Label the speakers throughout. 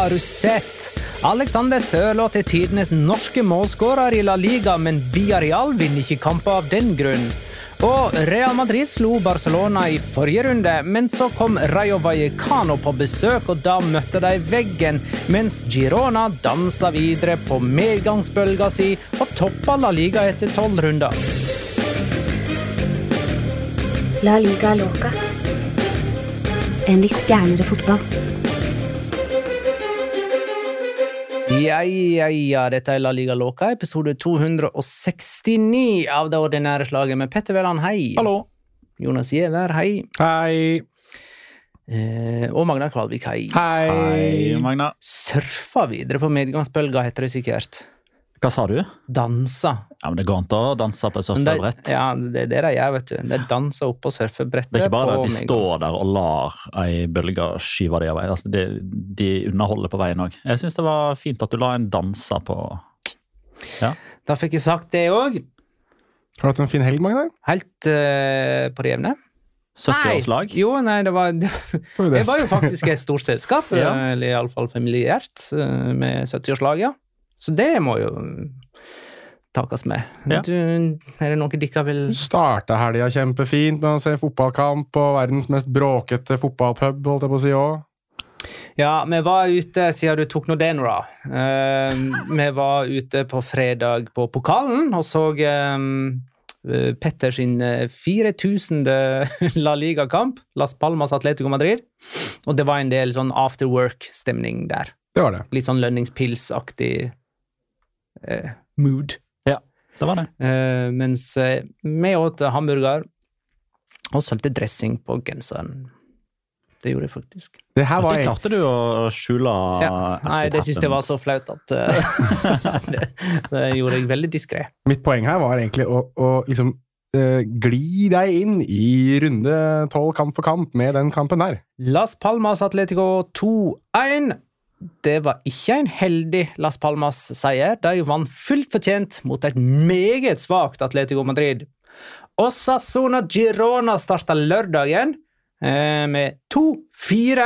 Speaker 1: Har du sett? Alexander Sørloth er tidenes norske målskårer i La Liga, men Villarreal vinner ikke kamper av den grunn. Og Real Madrid slo Barcelona i forrige runde, men så kom Rayo Vallecano på besøk, og da møtte de veggen, mens Girona dansa videre på medgangsbølga si og toppa La Liga etter 12 runder.
Speaker 2: La Liga Loca. En litt gærnere fotball.
Speaker 1: Ja, dette er La Liga Loca, episode 269 av det ordinære slaget med Petter Veland, hei.
Speaker 3: Hallo.
Speaker 1: Jonas Giæver, hei.
Speaker 3: Hei.
Speaker 1: Og Magna Kvalvik, hei.
Speaker 3: Hei, Magna.
Speaker 1: Surfa videre på medgangsbølga, heter det sikkert.
Speaker 3: Hva sa du?
Speaker 1: Dansa.
Speaker 3: Ja, men det går ikke å danse på et surfebrett.
Speaker 1: Ja, det er det de gjør, vet du. De danser opp på surfebrettet.
Speaker 3: Det er ikke bare at de står der og lar ei bølge skyve det av vei. Altså, de underholder på veien også. Jeg synes det var fint at du la en dansa på... Ja.
Speaker 1: Da fikk jeg sagt det også.
Speaker 4: Har du hatt en fin helg, Magnar?
Speaker 1: Helt på det jevne.
Speaker 3: 70-årslag?
Speaker 1: Jo, nei, det var jo faktisk et stort selskap,
Speaker 3: Ja.
Speaker 1: eller i alle fall familiært, med 70-årslag, ja. Så det må jo takes med.
Speaker 3: Ja.
Speaker 1: Er det noe dere vil...
Speaker 4: Startet helga kjempefint med å se fotballkamp på verdens mest bråkete fotballpub, holdt jeg på å si også.
Speaker 1: Ja, vi var ute, siden du tok noe det nå da. Vi var ute på fredag på pokalen, og så Petter sin 4000. La Liga-kamp, Las Palmas Atletico Madrid, og det var en del sånn after-work-stemning der.
Speaker 4: Det var det.
Speaker 1: Litt sånn lønningspilsaktig mood.
Speaker 3: Ja, det var det.
Speaker 1: Mens vi åt hamburger og sølte dressing på genseren. Det gjorde jeg faktisk.
Speaker 4: Det her var
Speaker 3: Det klarte du å skjule.
Speaker 1: Ja. Nei, det synes jeg var så flaut at det gjorde jeg veldig diskret.
Speaker 4: Mitt poeng her var egentlig å liksom gli deg inn i runde 12 kamp for kamp med den kampen der.
Speaker 1: Las Palmas Atletico 2-1. Det var ikke en heldig Las Palmas-seier. De vant fullt fortjent mot et meget svagt Atletico Madrid. Osasuna Girona startet lørdagen med 2-4.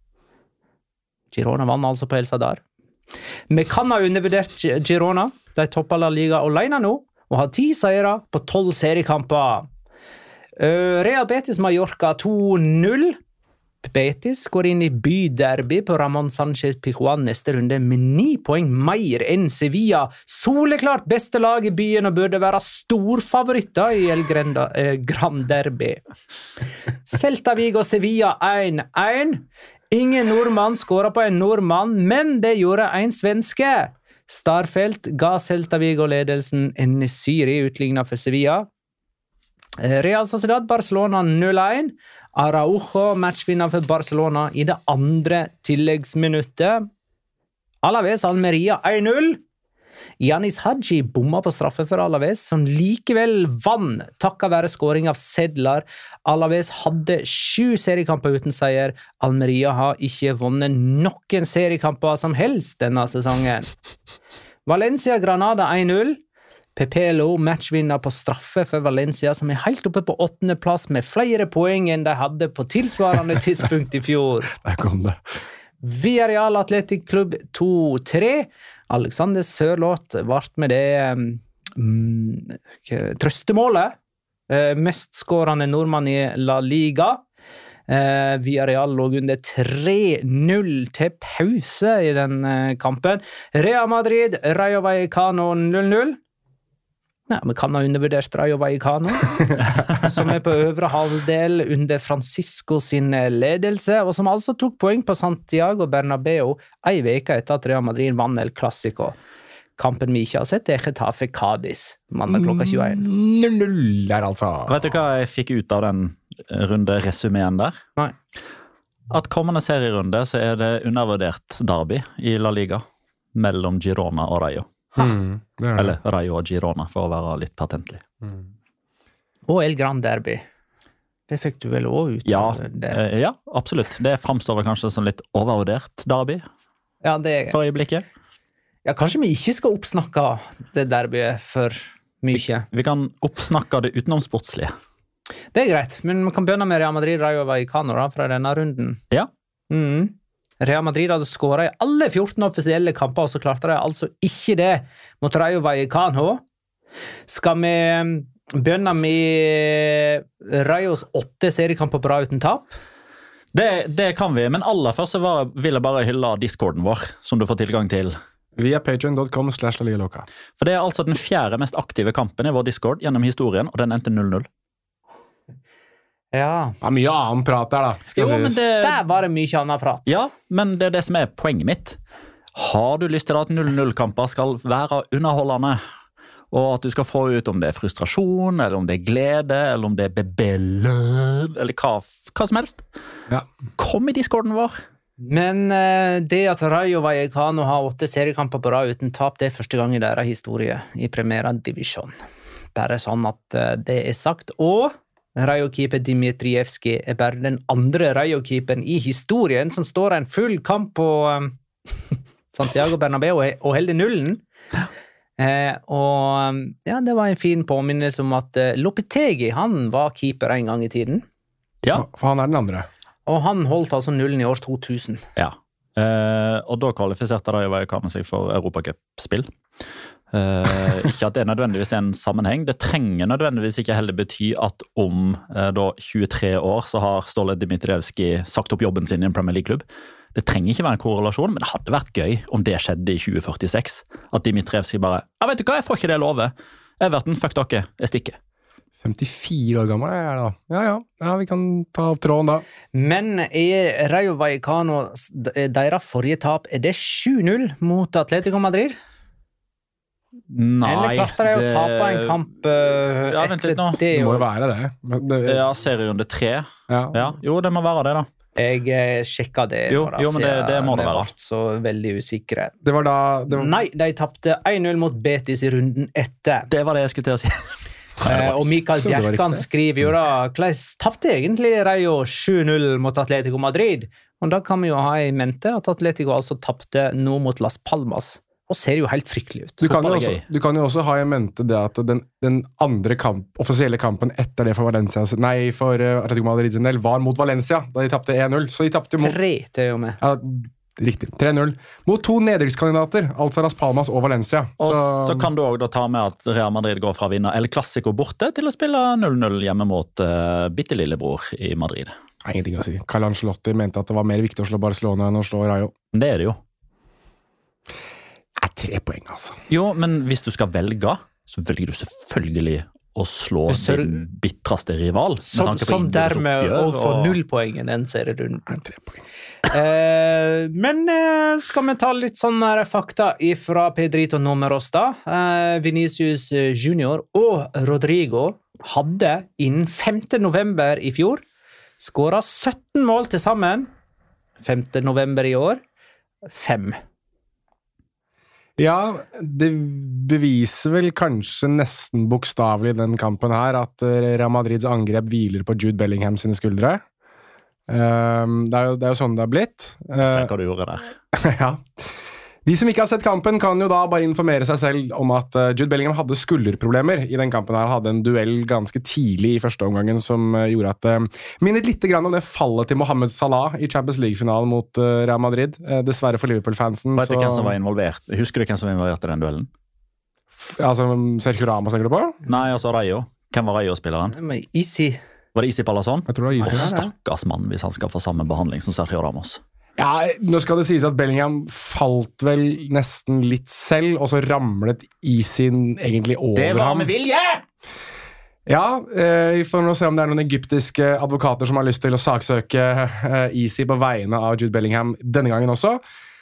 Speaker 1: Girona vann altså på El Sadar. Vi kan ha undervurdert Girona. De topper La Liga alene nå, og har 10 seire på 12 seriekamper. Real Betis Mallorca 2-0. Betis går inn i byderby på Ramón Sánchez Pizjuán neste runde med 9 poeng mer enn Sevilla. Soleklart beste lag i byen og burde være storfavoritter i El Gran Derby. Celta Vigo Sevilla 1-1. Ingen nordmann skåret på en nordmann, men det gjorde en svenske. Starfelt ga Celta Vigo ledelsen. Enesiri utlignet for Sevilla. Real Sociedad Barcelona 0-1. Araujo matchvinner for Barcelona i det andre tilleggsminuttet. Alaves Almeria 1-0. Yanis Hadji bomma på straffe for Alaves, som likevel vann takket være skåring av sedler. Alaves hadde 7 seriekamper uten seier. Almeria har ikke vunnet noen seriekamper som helst denne sesongen. Valencia Granada 1-0. Pepelo matchvinner på straffe for Valencia, som er helt oppe på 8. plass med flere poeng enn de hadde på tilsvarende tidspunkt i fjor.
Speaker 4: Der kom det.
Speaker 1: Villarreal Athletic Club 2-3. Alexander Sørloth vart med det trøstemålet. Mestskårende nordmann i La Liga. Villarreal lå under 3-0 til pause i den kampen. Real Madrid, Rayo Vallecano 0-0. Ja, vi kan ha undervurdert Rayo Vallecano, som er på øvre halvdel under Francisco sin ledelse, og som altså tok poeng på Santiago Bernabeu en veke etter at Real Madrid vann El Clásico. Kampen vi ikke har sett er Getafe Cádiz, mandag klokka 21.
Speaker 4: 0-0 der altså.
Speaker 3: Vet du hva jeg fikk ut av den runde-resumeen der?
Speaker 1: Nei.
Speaker 3: At kommende serierunde så er det undervurdert derby i La Liga mellom Girona og Rayo.
Speaker 4: Det er det.
Speaker 3: Eller Rayo og Girona, for å være litt patentlig.
Speaker 1: Og El Gran Derby. Det fikk du vel også ut
Speaker 3: Ja,
Speaker 1: av det?
Speaker 3: ja, absolutt. Det framstår vel kanskje som litt overvurdert derby
Speaker 1: Ja, det
Speaker 3: for øyeblikket.
Speaker 1: Ja, kanskje vi ikke skal oppsnakke det derbyet for mye.
Speaker 3: Vi kan oppsnakke det utenomsportslige.
Speaker 1: Det er greit, men vi kan begynne med Real Madrid, Rayo Vallecano da, fra denne runden.
Speaker 3: Ja.
Speaker 1: Real Madrid hadde skåret i alle 14 offisielle kamper, og så klarte de altså ikke det mot Rayo Vallecano. Skal vi begynne med Rayos 8 seriekamper på rad uten tap?
Speaker 3: Det kan vi, men aller først så vil jeg bare hylle Discorden vår, som du får tilgang til.
Speaker 4: Via patreon.com/LaLigaLoca.
Speaker 3: For det altså den 4. mest aktive kampen i vår Discord gjennom historien, og den endte 0-0.
Speaker 1: Ja.
Speaker 4: Det er mye annen prat der, da.
Speaker 3: Jo, men
Speaker 1: Der var det mye annet prat.
Speaker 3: Ja, men det er det som er poenget mitt. Har du lyst til at 0-0-kamper skal være underholdende, og at du skal få ut om det er frustrasjon, eller om det er glede, eller om det er bebellød, eller hva som helst,
Speaker 4: Ja.
Speaker 3: kom i Discorden vår.
Speaker 1: Men det at Rayo Vallecano har 8 seriekamper på rad uten tap, det er første gang i deres historie i Primera Divisjon. Bare sånn at det er sagt. Og Rayo-keeper Dimitrievski er bare den andre Rayo-keeperen i historien som står en full kamp på Santiago Bernabeu og holder nullen. Og ja, det var en fin påminnelse om at Lopetegi, han var keeper en gang i tiden.
Speaker 3: Ja.
Speaker 4: For han er den andre.
Speaker 1: Og han holdt altså nullen i år 2000.
Speaker 3: Ja. Og da kvalifiserte Rayo Vallecano seg for Europacup-spill. Ikke at det nødvendigvis er en sammenheng. Det trenger nødvendigvis ikke heller bety at om da 23 år så har Ståle Dimitrievski sagt opp jobben sin i en Premier League-klubb. Det trenger ikke være en korrelasjon, men det hadde vært gøy om det skjedde i 2046. At Dimitrievski bare, vet du hva, jeg får ikke det love. Everton, fuck dere, jeg stikker.
Speaker 4: 54 år gammel er det da. Ja, vi kan ta opp tråden da.
Speaker 1: Men er Rayo Vallecano deres forrige tap, er det 7-0 mot Atletico Madrid?
Speaker 3: Nei,
Speaker 1: Eller klarte de å tape en kamp
Speaker 3: vent litt nå.
Speaker 1: etter det?
Speaker 4: Det må
Speaker 1: Og
Speaker 4: jo være det. Men det
Speaker 3: Ja, serierunde 3.
Speaker 4: ja.
Speaker 3: Ja, jo, det må være det da.
Speaker 1: jeg sjekket det.
Speaker 3: Jo,
Speaker 1: bare,
Speaker 3: jo, men det må det
Speaker 1: vi
Speaker 3: være.
Speaker 1: ble så veldig usikre.
Speaker 4: Det var da det var,
Speaker 1: Nei, de tapte 1-0 mot Betis i runden etter.
Speaker 3: Det var det jeg skulle til å si.
Speaker 1: Og Mikael
Speaker 4: Så det var
Speaker 1: Bjerkan
Speaker 4: riktig.
Speaker 1: skriver jo da, hvordan tapte egentlig Rayo 7-0 mot Atletico Madrid? Og da kan vi jo ha i mente at Atletico altså tapte nå mot Las Palmas, og ser jo helt fryktelig ut.
Speaker 4: du, kan jo
Speaker 3: Fotball er
Speaker 4: også,
Speaker 3: gøy.
Speaker 4: du kan jo også ha i mente det at den andre offisielle kampen etter det for Valencia, nei, for Atletico Madrid sin del, var mot Valencia, da de tapte 1-0. Så de tapte mot
Speaker 1: 3 til og med.
Speaker 4: Ja, riktig. 3-0. Mot 2 nedrykkskandidater, altså Las Palmas og Valencia.
Speaker 3: Og så kan du også da ta med at Real Madrid går fra å vinne El Clasico borte til å spille 0-0 hjemme mot bittelillebror i Madrid.
Speaker 4: Nei, ingenting å si. Carlo Ancelotti mente at det var mer viktig å slå Barcelona enn å slå Rayo.
Speaker 3: Men det er det jo.
Speaker 4: 3 poeng, altså.
Speaker 3: Jo, men hvis du skal velge, så velger du selvfølgelig å slå din bitreste rival. med
Speaker 1: Som
Speaker 3: tanke på
Speaker 1: dermed
Speaker 3: innbyrdes
Speaker 1: også får
Speaker 3: oppgjør,
Speaker 1: 0 poeng i den serierunden.
Speaker 4: 3 poeng.
Speaker 1: Men skal vi ta litt sånne fakta fra Pedrito Números da? Vinicius Junior og Rodrigo hadde innen 5. november i fjor skåret 17 mål til sammen. 5. november i år 5.
Speaker 4: Ja, det beviser vel kanskje nesten bokstavelig den kampen her at Real Madrids angrep hviler på Jude Bellingham sine skuldre. Det er jo sånn det har blitt.
Speaker 3: Se hva du gjorde der.
Speaker 4: Ja. De som ikke har sett kampen kan jo da bare informere seg selv om at Jude Bellingham hadde skulderproblemer i den kampen her, hadde en duell ganske tidlig i første omgangen som gjorde at minnet litt grann om det fallet til Mohamed Salah i Champions League-finalen mot Real Madrid. Dessverre for Liverpool-fansen.
Speaker 3: Vet du hvem som var involvert? Husker du hvem som var involvert i den duellen?
Speaker 4: Altså, Sergio Ramos tenker du på?
Speaker 3: Nei, altså Rayo. Hvem var Rayo-spilleren?
Speaker 1: Easy.
Speaker 3: Var det Isi Palazón?
Speaker 4: Jeg tror det var Isi her, ja.
Speaker 3: Stakkars mann hvis han skal få samme behandling som Sergio Ramos.
Speaker 4: Ja, nå skal det sies at Bellingham falt vel nesten litt selv, og så ramlet Isin egentlig over ham.
Speaker 3: vilje!
Speaker 4: Ja, vi får nå se om det er noen egyptiske advokater som har lyst til å saksøke Isi på vegne av Jude Bellingham denne gangen også.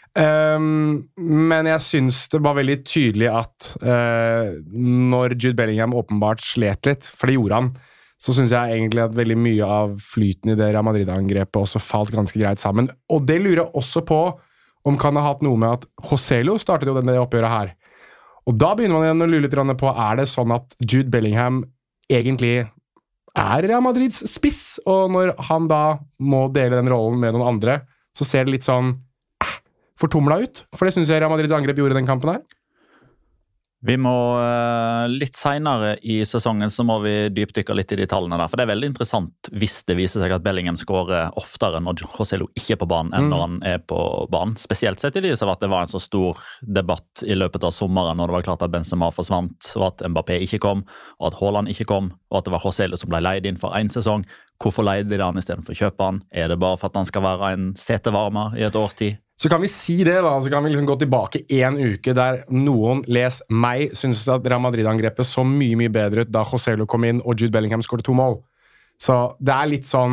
Speaker 4: Men jeg synes det var veldig tydelig at når Jude Bellingham åpenbart slet litt, for det gjorde han, så synes jeg egentlig at veldig mye av flyten i det Real Madrid-angrepet også falt ganske greit sammen. Og det lurer jeg også på om kan ha hatt noe med at Joselu startet jo denne oppgjøret her. Og da begynner man igjen å lure litt på, er det sånn at Jude Bellingham egentlig er Real Madrids spiss, og når han da må dele den rollen med noen andre, så ser det litt sånn fortumlet ut, for det synes jeg Real Madrids angrep gjorde den kampen her.
Speaker 3: Vi må litt senere i sesongen så må vi dypdykke litt i de tallene der, for det veldig interessant hvis det viser seg at Bellingham skårer oftere når Joselu ikke på banen enn når han på banen. Spesielt sett i lys av at det var en så stor debatt i løpet av sommeren når det var klart at Benzema forsvant, og at Mbappé ikke kom, og at Haaland ikke kom, og at det var Joselu som ble leid inn for en sesong. Hvorfor leide de han i stedet for å kjøpe han? Det bare for at han skal være en setevarmer i et års tid?
Speaker 4: Så kan vi si det da, så kan vi liksom gå tilbake en uke der noen, les meg, synes at Real Madrid-angrepet så mye bedre ut da Joselu kom inn og Jude Bellingham skårte 2 mål. Så det litt sånn,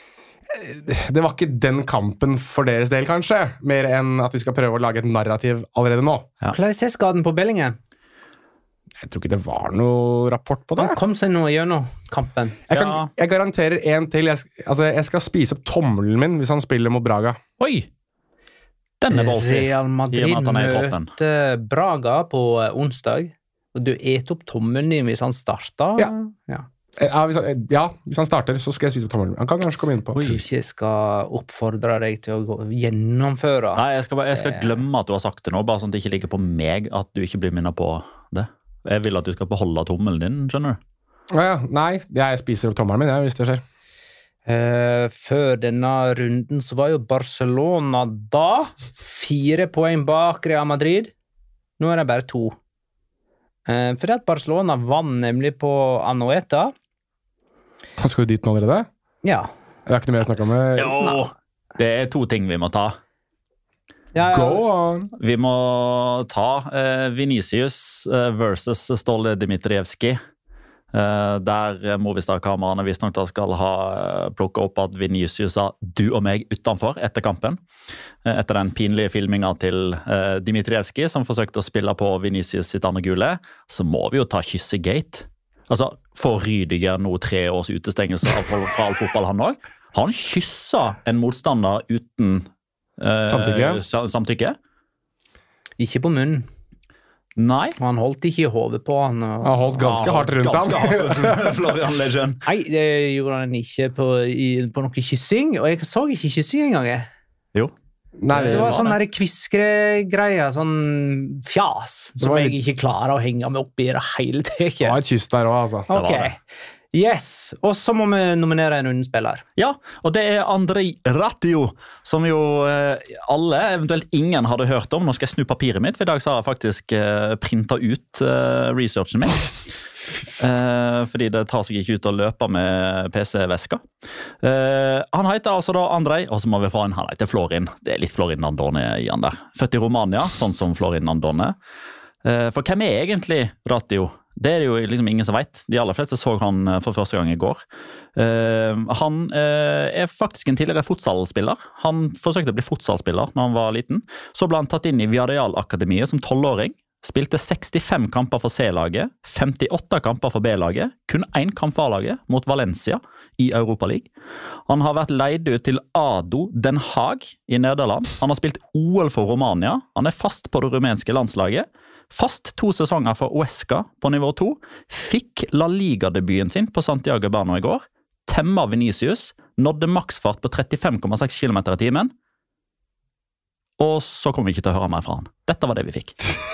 Speaker 4: det var ikke den kampen for deres del kanskje, mer enn at vi skal prøve å lage et narrativ allerede nå.
Speaker 1: Ja. Hvordan skaden på Bellingham?
Speaker 4: Jeg tror ikke det var noe rapport på det.
Speaker 1: Han kom seg nå gjennom kampen.
Speaker 4: Jeg garanterer en til, jeg skal spise opp tommelen min hvis han spiller mot Braga.
Speaker 3: Oi! Denne
Speaker 1: Real Madrid møter Braga på onsdag, og du opp tommelen din hvis han starter.
Speaker 4: Ja, hvis han starter, så skal jeg spise opp tommelen. Han kan kanskje komme inn på.
Speaker 1: Jeg tror ikke jeg skal oppfordre deg til å gjennomføre.
Speaker 3: Nei, jeg skal glemme at du har sagt det nå, bare sånn at det ikke ligger på meg at du ikke blir minnet på det. Jeg vil at du skal beholde tommelen din, skjønner du?
Speaker 4: Nei, jeg spiser opp tommelen min, hvis det skjer.
Speaker 1: Før denne runden så var jo Barcelona da 4 poeng bak Real Madrid. Nå det bare 2. Fordi at Barcelona vann nemlig på Anoeta.
Speaker 4: Han skal jo dit nå allerede?
Speaker 1: Ja.
Speaker 4: Det ikke noe mer å snakke om?
Speaker 3: Jo, det 2 ting vi må ta.
Speaker 4: Go on!
Speaker 3: Vi må ta Vinicius versus Ståle Dimitrievski. Der Movistar-kameraene visstnok da skal ha plukket opp at Vinicius sa du og meg utenfor etter kampen. Etter den pinlige filmingen til Dimitrievski, som forsøkte å spille på Vinicius sitt andre gule, så må vi jo ta kyssegate. Altså, for Rydiger nå 3 års utestengelse fra all fotball han også. Han kysset en motstander uten samtykke.
Speaker 1: Ikke på munnen.
Speaker 3: Nei.
Speaker 1: Han holdt ikke i hovedet på han.
Speaker 4: Han holdt ganske hardt rundt han.
Speaker 3: Florian Legend.
Speaker 1: Nei, det gjorde han ikke på noe kyssing, og jeg så ikke kyssing engang.
Speaker 3: Jo.
Speaker 1: Nei, det var sånn der kviskregreier, sånn fjas, som jeg ikke klarer å henge meg opp i det hele teket.
Speaker 4: Det var et kyss der også, altså.
Speaker 1: Ok. Yes, og så må vi nominere en rundspiller.
Speaker 3: Ja, og det Andrei Rattio, som jo alle, eventuelt ingen, hadde hørt om. Nå skal jeg snu papiret mitt, for i dag så har jeg faktisk printet ut researchen min. Fordi det tar seg ikke ut å løpe med PC-veska. Han heter altså da Andrei, og så må vi få han heter Florin. Det litt Florin Nandone i han der. Født i Romania, sånn som Florin Nandone. For hvem egentlig Rattio? Det det jo liksom ingen som vet. De aller fleste så han for første gang i går. Han faktisk en tidligere fotballspiller. Han forsøkte å bli fotballspiller når han var liten. Så ble han tatt inn i Villarreal-akademiet som 12-åring. Spilte 65 kamper for C-laget, 58 kamper for B-laget, kun 1 kamp for A-laget mot Valencia i Europa League. Han har vært leid ut til ADO Den Haag i Nederland. Han har spilt OL for Romania. Han fast på det rumenske landslaget. Fast 2 sesonger for Huesca på nivå 2. Fikk La Liga-debuten sin på Santiago Bernabéu i går. Temma Vinicius. Nådde maksfart på 35,6 km i timen. Og så kommer vi ikke til å høre mer fra han. Dette var det vi fikk.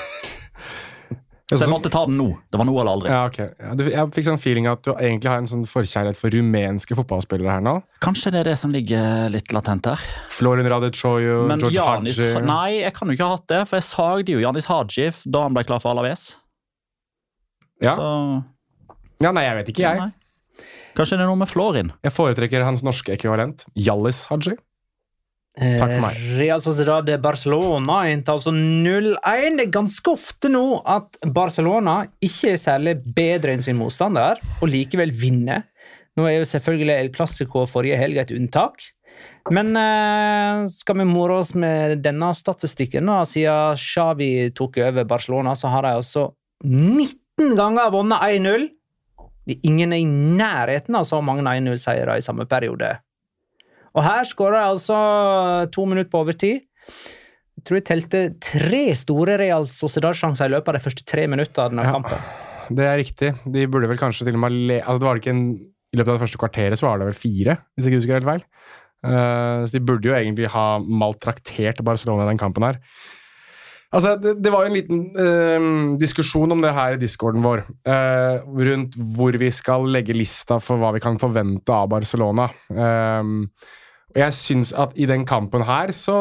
Speaker 3: Så jeg måtte ta den nå. Det var nå eller aldri.
Speaker 4: Ja, ok. Ja, jeg fikk sånn feeling at du egentlig har en sånn forkjærlighet for rumenske fotballspillere her nå.
Speaker 3: Kanskje det det som ligger litt latent her.
Speaker 4: Florin Radicchio, George
Speaker 3: Janis,
Speaker 4: Hagi.
Speaker 3: nei, jeg kan jo ikke ha hatt det, for jeg sagde jo Janis Hagi da han ble klar for Alaves.
Speaker 4: Ja.
Speaker 3: Så,
Speaker 4: Ja, nei, jeg vet ikke, jeg.
Speaker 3: nei. Kanskje det noe med Florin.
Speaker 4: Jeg foretrekker hans norske ekvivalent, Jallis Hagi. Takk for meg.
Speaker 1: Real Sociedad Barcelona inntar altså 0-1. Det ganske ofte nå at Barcelona ikke særlig bedre enn sin motstander, og likevel vinner. Nå jo selvfølgelig El Clasico forrige helg et unntak. Men skal vi more oss med denne statistikken da, siden Xavi tok over Barcelona, så har de altså 19 ganger vunnet 1-0. Ingen i nærheten av så mange 1-0-seiere i samme periode. Og her skårer jeg altså 2 minutter på overtid. Jeg tror jeg telte 3 store Real Sociedad-sjanser i løpet av de første 3 minutter av denne kampen.
Speaker 4: Det riktig. De burde vel kanskje til og med altså det var ikke i løpet av det første kvarteret så var det vel 4, hvis jeg ikke husker helt feil. Så de burde jo egentlig ha maltraktert Barcelona i den kampen her. Altså, det var jo en liten diskusjon om det her i Discorden vår, rundt hvor vi skal legge lista for hva vi kan forvente av Barcelona. Og jeg synes at i den kampen her så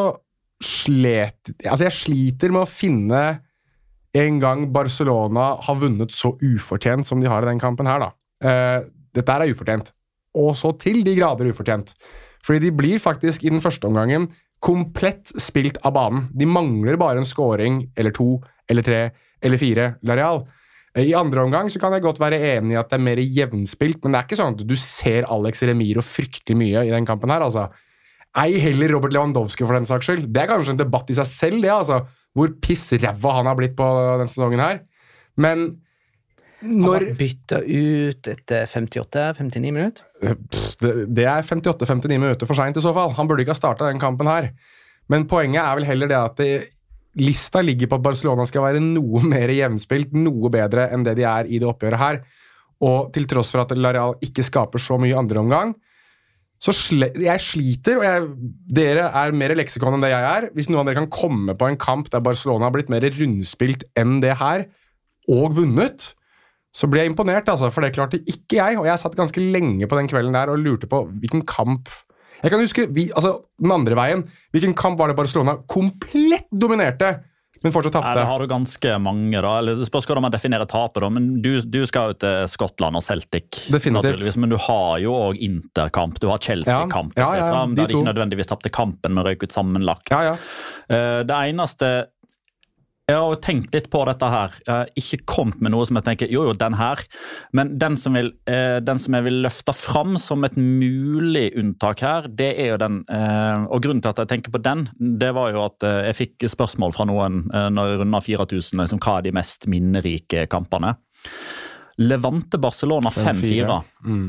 Speaker 4: jeg sliter med å finne en gang Barcelona har vunnet så ufortjent som de har i den kampen her da. Dette er ufortjent, og så til de grader ufortjent. Fordi de blir faktisk i den første omgangen komplett spilt av banen. De mangler bare en scoring, eller 2, eller 3, eller 4, L'Oreal. I andre omgang så kan jeg godt være enig i at det er mer jevnspilt, men det er ikke sånn at du ser Alex Remiro fryktelig mye i den kampen her, altså. Ei heller Robert Lewandowski for den saks skyld. Det er kanskje en debatt i seg selv, det, altså. Hvor pissræva han har blitt på den sesongen her. Men når
Speaker 1: han bytta ut etter 58-59 minutter?
Speaker 4: Det er 58-59 minutter for sent i så fall. Han burde ikke ha startet den kampen her. Men poenget er vel heller det at lista ligger på at Barcelona skal være noe mer jevnspilt, noe bedre enn det de er i det oppgjøret her. Og til tross for at L'Oreal ikke skaper så mye andre omgang, så jeg sliter, og dere er mer leksikon enn det jeg er. Hvis noen av dere kan komme på en kamp der Barcelona har blitt mer rundspilt enn det her, og vunnet, så ble jeg imponert, altså, for det klarte ikke jeg, og jeg satt ganske lenge på den kvelden der og lurte på hvilken kamp. Jeg kan huske, den andre veien, hvilken kamp var det Barcelona komplett dominerte, men fortsatt tappte.
Speaker 3: Der har du ganske mange da, eller det spørs hvordan man definerer tapet da, men du skal jo til Skottland og Celtic.
Speaker 4: Definitivt.
Speaker 3: Men du har jo også Interkamp, du har Chelsea-kamp, etc. Der de ikke nødvendigvis tappte kampen, men røyk ut sammenlagt. Det eneste jeg har tenkt litt på dette her. Jeg har ikke kommet med noe som jeg tenker, jo, den her. Men den som jeg vil løfte fram som et mulig unntak her, det er jo den, og grunnen til at jeg tenker på den, det var jo at jeg fikk spørsmål fra noen når jeg rundet 4000, liksom, hva er de mest minnerike kampene? Levante Barcelona 5-4.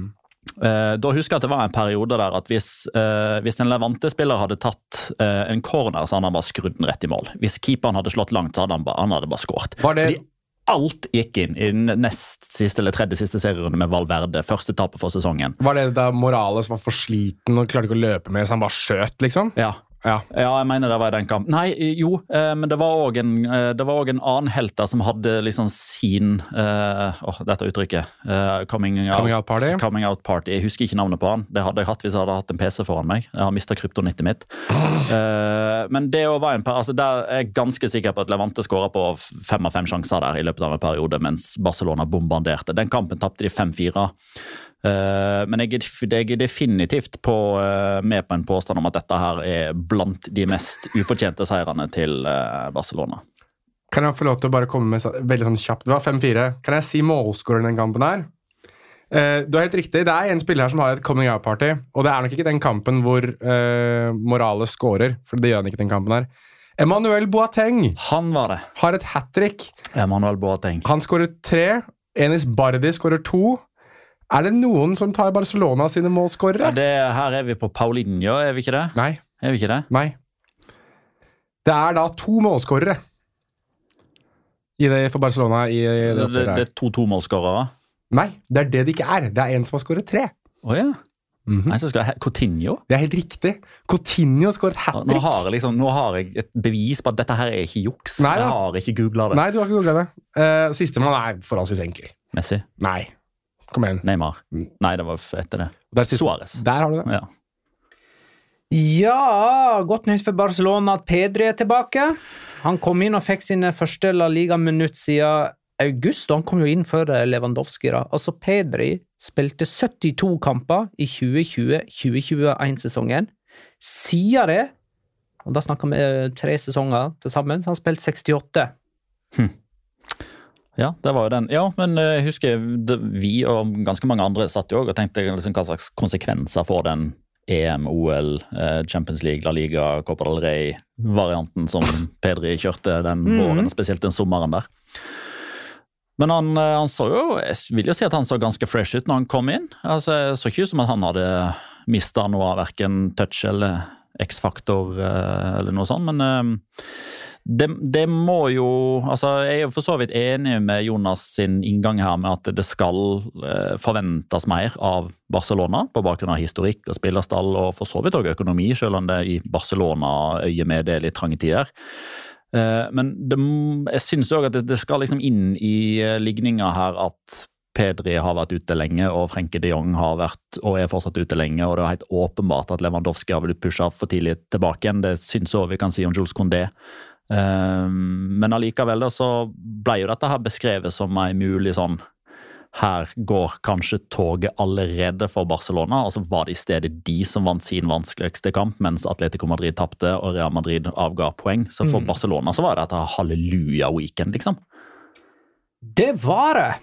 Speaker 3: Da husker jeg at det var en periode der at hvis en Levante-spiller hadde tatt en corner, så hadde han bare skrudd den rett i mål. Hvis keeperen hadde slått langt, så hadde han bare skåret. Fordi alt gikk inn i den nest siste eller tredje siste serierunde med Valverde, første tapet for sesongen.
Speaker 4: Var det da Morales var for sliten og klarte ikke å løpe med, så han bare skjøt, liksom?
Speaker 3: Ja, jeg mener det var i den kampen. Nei, jo, men det var også en annen helt der som hadde liksom sin dette uttrykket coming out party. Jeg husker ikke navnet på han. Det hadde jeg hatt hvis jeg hadde hatt en PC foran meg. Jeg har mistet kryptonittet mitt. Men det var der er jeg ganske sikker på at Levante skåret på 5 av 5 sjanser der i løpet av en periode, mens Barcelona bombarderte. Den kampen tappte de 5-4. Men jeg er definitivt med på en påstand om at dette her er blant de mest ufortjente seirene til Barcelona.
Speaker 4: Kan jeg få lov til å bare komme med veldig sånn kjapt? Det var 5-4. Kan jeg si målscoren i den kampen her? Du har helt riktig, det er en spiller her som har et coming out party, og det er nok ikke den kampen hvor Morales scorer, for det gjør han ikke den kampen her. Emmanuel Boateng
Speaker 3: Han var det.
Speaker 4: Har et hat-trick.
Speaker 3: Emmanuel Boateng.
Speaker 4: Han scorer 3, Enis Bardi scorer 2. Er det noen som tar Barcelona sine målskårere?
Speaker 3: Her er vi på Paulinho, er vi ikke det?
Speaker 4: Nei.
Speaker 3: Er vi ikke det?
Speaker 4: Nei. Det er da 2 målskårere for Barcelona i det oppgjøret.
Speaker 3: Det er 2 målskårere?
Speaker 4: Nei, det er det det ikke er. Det er en som har skåret 3.
Speaker 3: Åja. Nei, så skal jeg Coutinho?
Speaker 4: Det er helt riktig. Coutinho skåret hat-trick.
Speaker 3: Nå har jeg et bevis på at dette her er ikke juks.
Speaker 4: Nei,
Speaker 3: jeg har ikke googlet det.
Speaker 4: Nei, du har ikke googlet det. Siste mann er forholdsvis enkel.
Speaker 3: Messi?
Speaker 4: Nei. Kom igjen.
Speaker 3: Neymar? Nei, det var etter det. Suarez.
Speaker 4: Der har du det.
Speaker 1: Ja, godt nytt for Barcelona at Pedri er tilbake. Han kom inn og fikk sine første La Liga-minutt siden august, og han kom jo inn før Lewandowski da. Altså Pedri spilte 72 kamper i 2020-2021-sesongen. Siden det, og da snakker vi 3 sesonger til sammen, så han spilte 68.
Speaker 3: Ja, det var jo den. Ja, men jeg husker vi og ganske mange andre satt jo og tenkte liksom, hva slags konsekvenser får den EM, OL, Champions League, La Liga, Copa del Rey-varianten som Pedri kjørte den våren, spesielt den sommeren der. Men han så jo, jeg vil jo si at han så ganske fresh ut når han kom inn. Altså, jeg så ikke ut som at han hadde mistet noe av hverken touch eller X-faktor eller noe sånt, men det må jo, altså jeg er jo for så vidt enig med Jonas sin inngang her med at det skal forventes mer av Barcelona på bakgrunn av historikk og spillerstall og for så vidt også økonomi, selv om det i Barcelona øye med det litt trange tider. Men jeg synes også at det skal liksom inn i ligninga her at Pedri har vært ute lenge, og Frenkie de Jong har vært og er fortsatt ute lenge, og det er helt åpenbart at Lewandowski har blitt pushet for tidlig tilbake igjen. Det synes også vi kan si om Jules Koundé. Men allikevel da, så ble jo dette her beskrevet som en mulig sånn her går kanskje toget allerede for Barcelona, altså var det i stedet de som vant sin vanskeligste kamp, mens Atletico Madrid tappte og Real Madrid avga poeng. Så for Barcelona så var det et halleluja-weekend, liksom.
Speaker 1: Det var det.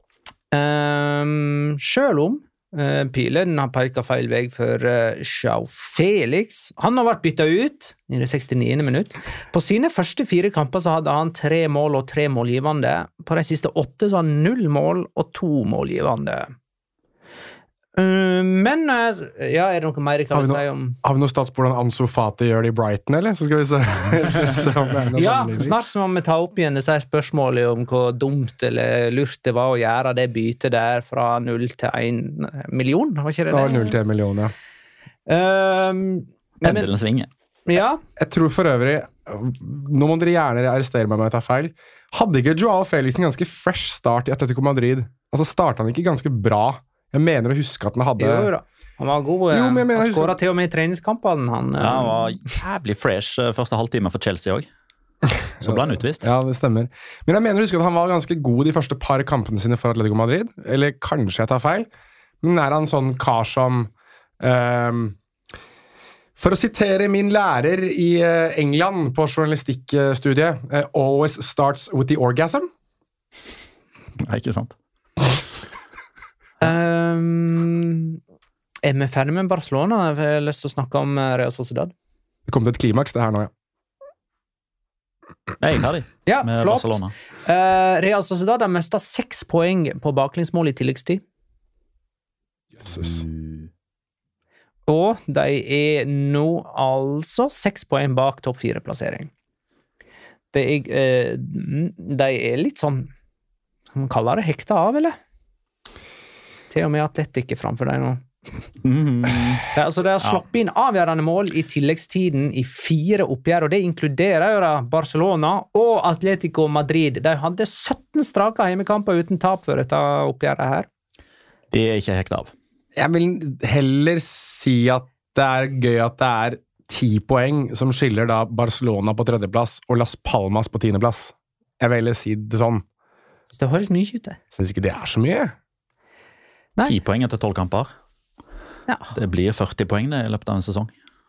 Speaker 1: Selv om pilen har peket feil vei for João Felix. Han har vært byttet ut i det 69. minutt. På sine første 4 kamper så hadde han 3 mål og 3 målgivende. På de siste 8 så har han 0 mål og 2 målgivende. Men, ja, er det noe mer jeg kan si om...
Speaker 4: Har vi noe stats på hvordan Ansu Fati gjør det i Brighton, eller? Så skal vi se om det er noe
Speaker 1: ja, snart så må vi ta opp igjen disse spørsmålene om hvor dumt eller lurt det var å gjøre det bytet der fra 0 til 1 million, var ikke det?
Speaker 4: Det var 0 til 1 million, ja.
Speaker 3: Pendelen svinger.
Speaker 1: Ja.
Speaker 4: Jeg tror for øvrig, nå må dere gjerne arrestere meg om jeg tar feil, hadde ikke Joao Felix en ganske fresh start i Atletico Madrid? Altså startet han ikke ganske bra? Jeg mener å huske at han hadde...
Speaker 1: Jo da, han var god. Han skåret til og med i treningskampene. Han
Speaker 3: var jævlig fresh første halvtime for Chelsea også. Så ble han utvist.
Speaker 4: Ja, det stemmer. Men jeg mener å huske at han var ganske god de første par kampene sine for Atletico Madrid. Eller kanskje jeg tar feil. Men er han sånn kar som... for å sitere min lærer i England på journalistikkstudiet, always starts with the orgasm.
Speaker 3: Nei, ikke sant.
Speaker 1: Er vi ferdig med Barcelona? Jeg har lyst til å snakke om Real Sociedad.
Speaker 4: Det kom til et klimaks det her nå, ja.
Speaker 3: Jeg er ferdig
Speaker 1: ja,
Speaker 3: med
Speaker 1: flott.
Speaker 3: Barcelona.
Speaker 1: Real Sociedad har mistet 6 poeng på baklengsmål i tilleggstid.
Speaker 4: Jesus.
Speaker 1: Og de er nå altså 6 poeng bak topp 4-plassering. De er litt sånn, man kaller det hekta av, eller? Til og med Atletic er framfor deg nå. De har slappet inn avgjørende mål i tilleggstiden i 4 oppgjør, og det inkluderer jo da Barcelona og Atletico Madrid. De hadde 17 strake hjemmekamper uten tap for dette oppgjøret her.
Speaker 3: Det er ikke hekt av.
Speaker 4: Jeg vil heller si at det er gøy at det er 10 poeng som skiller da Barcelona på 3. plass og Las Palmas på 10. plass. Jeg vil heller si det sånn.
Speaker 1: Det høres mye ut det.
Speaker 4: Jeg synes ikke det er så mye.
Speaker 3: Nei. 10 poeng etter 12 kamper.
Speaker 1: Ja.
Speaker 3: Det blir 40 poeng det i løpet av en sesong.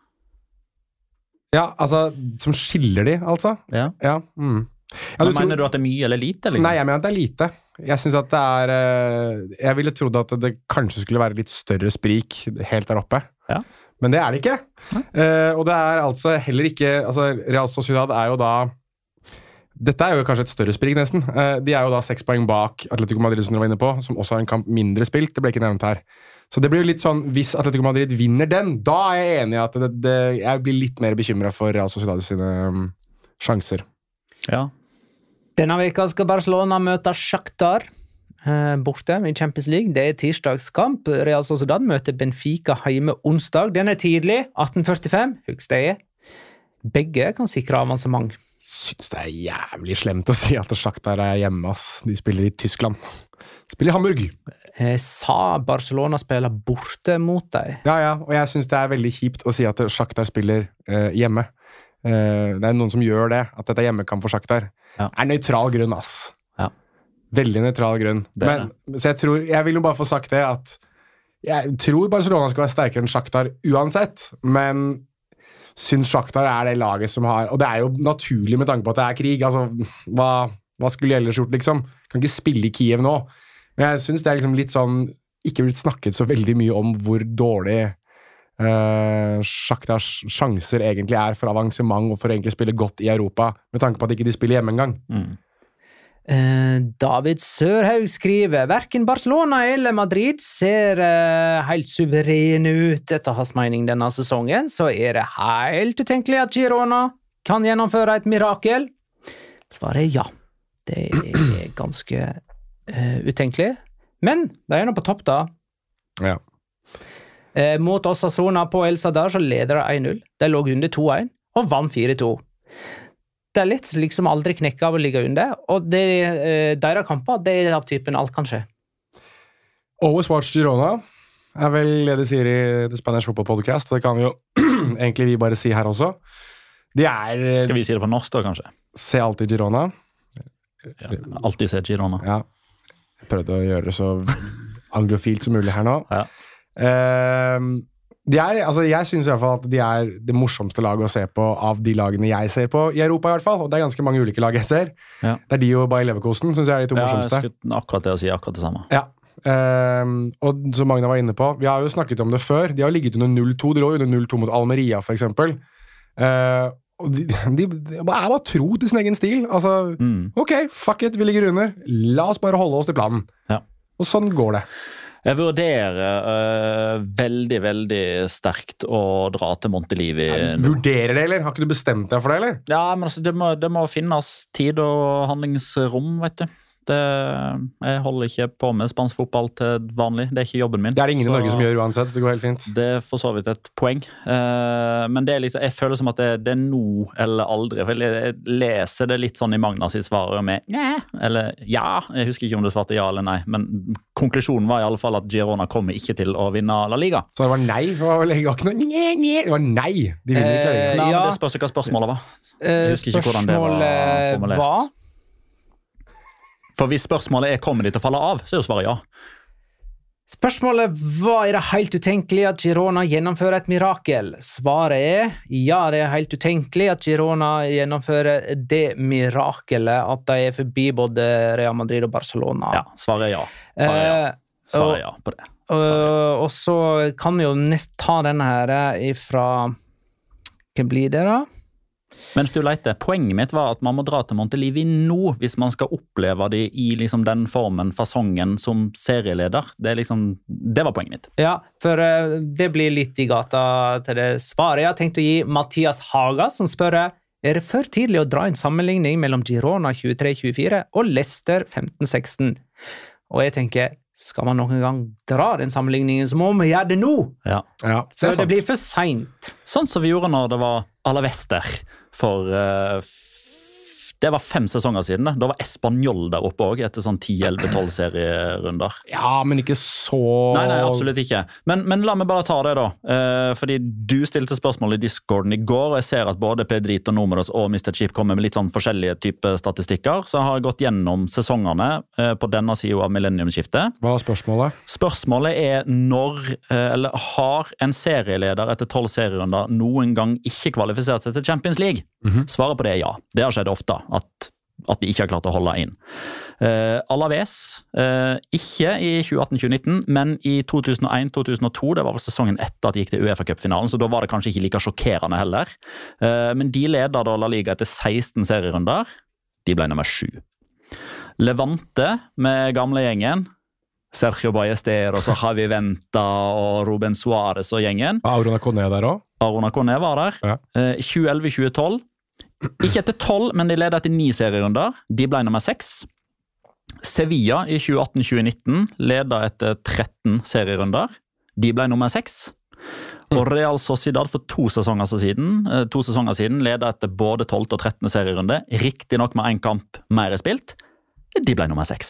Speaker 4: Ja, altså, som skiller de, altså.
Speaker 3: Ja.
Speaker 4: Ja.
Speaker 3: Mener du at det er mye eller lite? Liksom?
Speaker 4: Nei, jeg mener at det er lite. Jeg synes at det er... Jeg ville trodd at det kanskje skulle være litt større sprik helt der oppe.
Speaker 3: Ja.
Speaker 4: Men det er det ikke. Og det er altså heller ikke... Altså, Real Sociedad er jo da... Dette er jo kanskje et større sprik nesten. De er jo da 6 poeng bak Atletico Madrid som dere var inne på, som også har en kamp mindre spilt. Det ble ikke nevnt her. Så det blir jo litt sånn, hvis Atletico Madrid vinner den, da er jeg enig i at jeg blir litt mer bekymret for Real Sociedad sine sjanser.
Speaker 3: Ja.
Speaker 1: Denne veka skal Barcelona møte Shakhtar borte i Champions League. Det er tirsdagskamp. Real Sociedad møter Benfica hjemme onsdag. Den er tidlig, 18:45. Husk det er. Begge kan sikre avansement.
Speaker 4: Synes det er jævlig slemt å si at Shakhtar er hjemme, ass. De spiller i Tyskland. Spiller i Hamburg.
Speaker 1: Jeg sa Barcelona spiller borte mot deg.
Speaker 4: Ja, og jeg synes det er veldig kjipt å si at Shakhtar spiller hjemme. Det er noen som gjør det, at dette er hjemmekamp for Shakhtar.
Speaker 3: Ja.
Speaker 4: Er nøytral grunn, ass.
Speaker 3: Ja.
Speaker 4: Veldig nøytral grunn. Så jeg vil jo bare få sagt det, at jeg tror Barcelona skal være sterkere enn Shakhtar uansett, men synes Shakhtar er det laget som har, og det er jo naturlig med tanke på at det er krig, altså, hva skulle jeg ellers gjort, liksom? Kan ikke spille i Kiev nå. Men jeg synes det er liksom litt sånn, ikke blitt snakket så veldig mye om hvor dårlig Shakhtars sjanser egentlig er for avansement og for å egentlig spille godt i Europa, med tanke på at ikke de spiller hjemme engang.
Speaker 1: David Sørhaug skriver, hverken Barcelona eller Madrid ser helt suverene ut etter hans mening denne sesongen, så er det helt utenkelig at Girona kan gjennomføre et mirakel. Svaret er ja. Det er ganske utenkelig. Men det er nå på topp da.
Speaker 4: Ja.
Speaker 1: Mot Osasuna på El Sadar så leder det 1-0. De lå under 2-1 og vant 4-2. sliter litt, liksom aldri knekker av å ligge under, og deres kamper, det av typen alt kan skje.
Speaker 4: Always watch Girona vel det de sier i The Spanish Football Podcast, og det kan vi jo egentlig vi bare si her også.
Speaker 3: Skal vi si det på norsk da, kanskje?
Speaker 4: Se alltid Girona.
Speaker 3: Ja, alltid se Girona.
Speaker 4: Ja, jeg prøvde å gjøre det så anglofilt som mulig her nå.
Speaker 3: Ja.
Speaker 4: Jeg synes i hvert fall at de det morsomste laget å se på av de lagene jeg ser på i Europa i hvert fall, og det ganske mange ulike lag jeg ser. Ja. Det de og Bayer Leverkusen, synes jeg de to morsomste.
Speaker 3: Jeg skulle akkurat det å si akkurat det samme.
Speaker 4: Ja. Og som Magna var inne på, vi har jo snakket om det før, de har ligget under 0-2, de lå under 0-2 mot Almeria for eksempel, og de bare tro til sin egen stil, altså, ok, fuck it, vi ligger under, la oss bare holde oss til planen, og sånn går det.
Speaker 3: Jeg vurderer veldig, veldig sterkt å dra til Montelivi.
Speaker 4: Vurderer det, eller? Har ikke du bestemt deg for det, eller?
Speaker 3: Ja, men altså, det må finnes tid og handlingsrom, vet du. Jeg holder ikke på med spansk fotball til vanlig. Det ikke jobben min.
Speaker 4: Det ingen i Norge som gjør uansett, så det går helt fint.
Speaker 3: Det for så vidt et poeng. Men det liksom, jeg føler som at det nå eller aldri. For jeg leser det litt sånn i Magna sitt svar med eller ja. Jeg husker ikke om det svarte ja eller nei, men konklusjonen var i alle fall at Girona kommer ikke til å vinne La Liga.
Speaker 4: Så det var nei? Det var nei! De vinner ikke La Liga.
Speaker 3: Nei, men det spørs hva spørsmålet var. Jeg husker ikke hvordan det var formulert. For hvis spørsmålet kommer de til å falle av, så svaret ja.
Speaker 1: Spørsmålet var det helt utenkelig at Girona gjennomfører et mirakel? Svaret ja, det helt utenkelig at Girona gjennomfører det mirakelet at de forbi både Real Madrid og Barcelona.
Speaker 3: Ja, svaret ja. Svaret ja på det.
Speaker 1: Og så kan vi jo ta denne her ifra, hva blir det da?
Speaker 3: Mens du leter, poenget mitt var at man må dra til Montelivi nå hvis man skal oppleve det i liksom den formen, fasongen som serieleder. Det var poenget mitt.
Speaker 1: Ja, for det blir litt i gata til det svaret. Jeg har tenkt å gi Mathias Haga, som spør, det for tidlig å dra en sammenligning mellom Girona 23-24 og Leicester 15-16? Og jeg tenker, skal man noen gang dra den sammenligningen, så må vi gjøre det nå!
Speaker 3: Ja.
Speaker 1: For det blir for sent.
Speaker 3: Sånn som vi gjorde når det var Alavester. For det var 5 sesonger siden. Da var Espanyol der oppe også, etter sånn 10-11-12 serierunder.
Speaker 4: Ja, men ikke så...
Speaker 3: Nei, absolutt ikke. Men la meg bare ta det da. Fordi du stilte spørsmål i Discorden i går, og jeg ser at både Pedrito, Números og Mr. Chip kommer med litt sånn forskjellige typer statistikker. Så jeg har gått gjennom sesongene på denne siden av millenniumsskiftet.
Speaker 4: Hva er spørsmålet?
Speaker 3: Spørsmålet eller har en serieleder etter 12 serierunder noen gang ikke kvalifisert seg til Champions League? Svaret på det ja. Det har skjedd ofte. At de ikke har klart å holde inn. Alaves, ikke i 2018-2019, men i 2001-2002, det var vel sesongen etter at de gikk til UEFA-cupfinalen, så da var det kanskje ikke like sjokkerende heller. Men de leder da La Liga etter 16 serierunder. De ble nummer 7. Levante med gamle gjengen, Sergio Ballesteros og Javi Venta og Ruben Suárez og gjengen.
Speaker 4: Arona Koné der også?
Speaker 3: Arona Koné var der. Ja. 2011-2012. Ikke etter 12, men de ledet etter 9 serierunder. De ble nummer 6. Sevilla i 2018-2019 ledet etter 13 serierunder. De ble nummer 6. Og Real Sociedad for 2 sesonger siden ledet etter både 12. og 13. serierunde. Riktig nok med en kamp mer spilt. De ble nummer 6.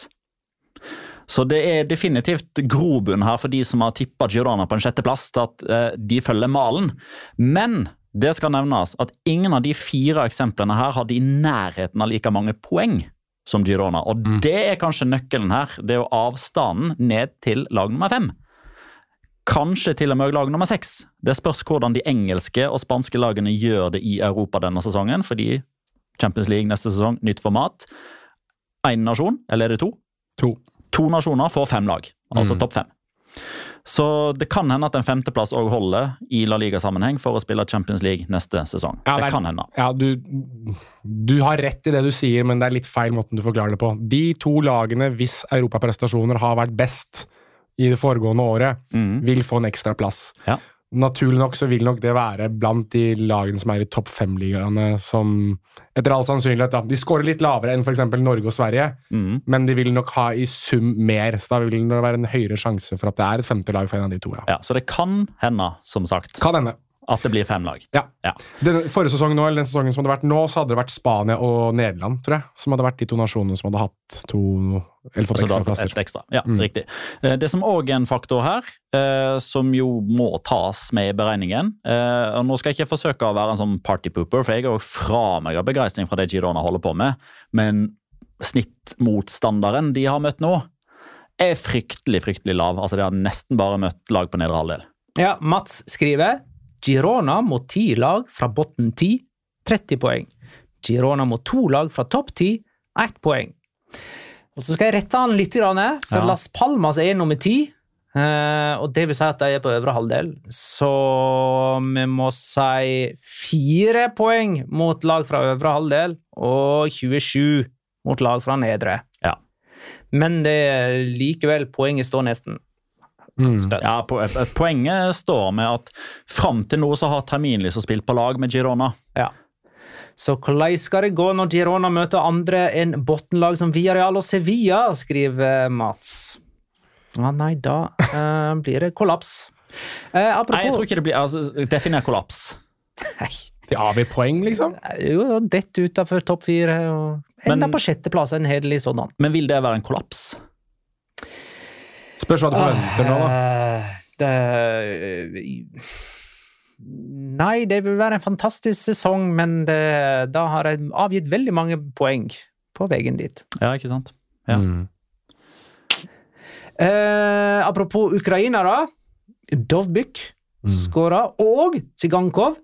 Speaker 3: Så det er definitivt grobunn her for de som har tippet Girona på en 6. plass, at de følger malen. Men det skal nevnes at ingen av de 4 eksemplene her hadde i nærheten av like mange poeng som Girona. Og det er kanskje nøkkelen her. Det er jo avstanden ned til lag nummer 5. Kanskje til og med lag nummer 6. Det spørs hvordan de engelske og spanske lagene gjør det i Europa denne sesongen, fordi Champions League neste sesong, nytt format. 1 nasjon, eller er det 2? 2 nasjoner får 5 lag, altså topp 5. Så det kan hende at en 5. plass også holder i La Liga-sammenheng for å spille Champions League neste sesong. Ja, det kan hende.
Speaker 4: Ja, du har rett i det du sier, men det er litt feil måten du forklarer det på. De 2 lagene, hvis europaprestasjoner har vært best i det foregående året, vil få en ekstra plass. Ja. Naturlig nok så vil nok det være blant de lagene som er i topp 5-ligaene som, etter all sannsynlighet da, de skårer litt lavere enn for eksempel Norge og Sverige, men de vil nok ha i sum mer, så da vil det være en høyere sjanse for at det er et 5. lag for en av de 2, ja.
Speaker 3: Ja, så det kan hende, som sagt.
Speaker 4: Kan hende.
Speaker 3: At det blir 5 lag.
Speaker 4: Ja. Forrige sesong nå, eller den sesongen som hadde vært nå, så hadde det vært Spania og Nederland, tror jeg, som hadde vært de 2 nasjonene som hadde hatt 2, eller fått ekstra plasser.
Speaker 3: Et ekstra. Ja, riktig. Det som også er en faktor her, som jo må tas med i beregningen, og nå skal jeg ikke forsøke å være en sånn partypooper, for jeg er jo fra meg av begeistring fra det Girona holder på med, men snittmotstanderen de har møtt nå, er fryktelig, fryktelig lav. Altså de har nesten bare møtt lag på nedre halvdel.
Speaker 1: Ja, Mats skriver Girona mot 10 lag fra botten 10, 30 poeng. Girona mot 2 lag fra topp 10, 1 poeng. Og så skal jeg rette han litt, for Las Palmas er nummer 10, og det vil si at de er på øvre halvdel. Så vi må si 4 poeng mot lag fra øvre halvdel, og 27 mot lag fra nedre.
Speaker 3: Ja.
Speaker 1: Men det likevel, poenget står nesten.
Speaker 3: Ja, poenget står med at frem til nå så har Terminlis spilt på lag med Girona.
Speaker 1: Ja. Så hvordan skal det gå når Girona møter andre enn bottenlag som Villarreal og Sevilla, skriver Mats. Nei, da blir det kollaps. Apropos...
Speaker 3: Nei, jeg tror ikke det blir, definer kollaps.
Speaker 1: Nei.
Speaker 4: De avgjør poeng, liksom?
Speaker 1: Jo, dette utenfor topp 4, og enda på 6. plass, en hederlig sådan.
Speaker 3: Men vil det være en kollaps?
Speaker 4: Spørs hva du forventer nå, da.
Speaker 1: Nei, det vil være en fantastisk sesong, men da har jeg avgitt veldig mange poeng på veien dit.
Speaker 3: Ja, ikke sant? Ja.
Speaker 1: Apropos ukrainere, Dovbyk skåret, og Tsigankov.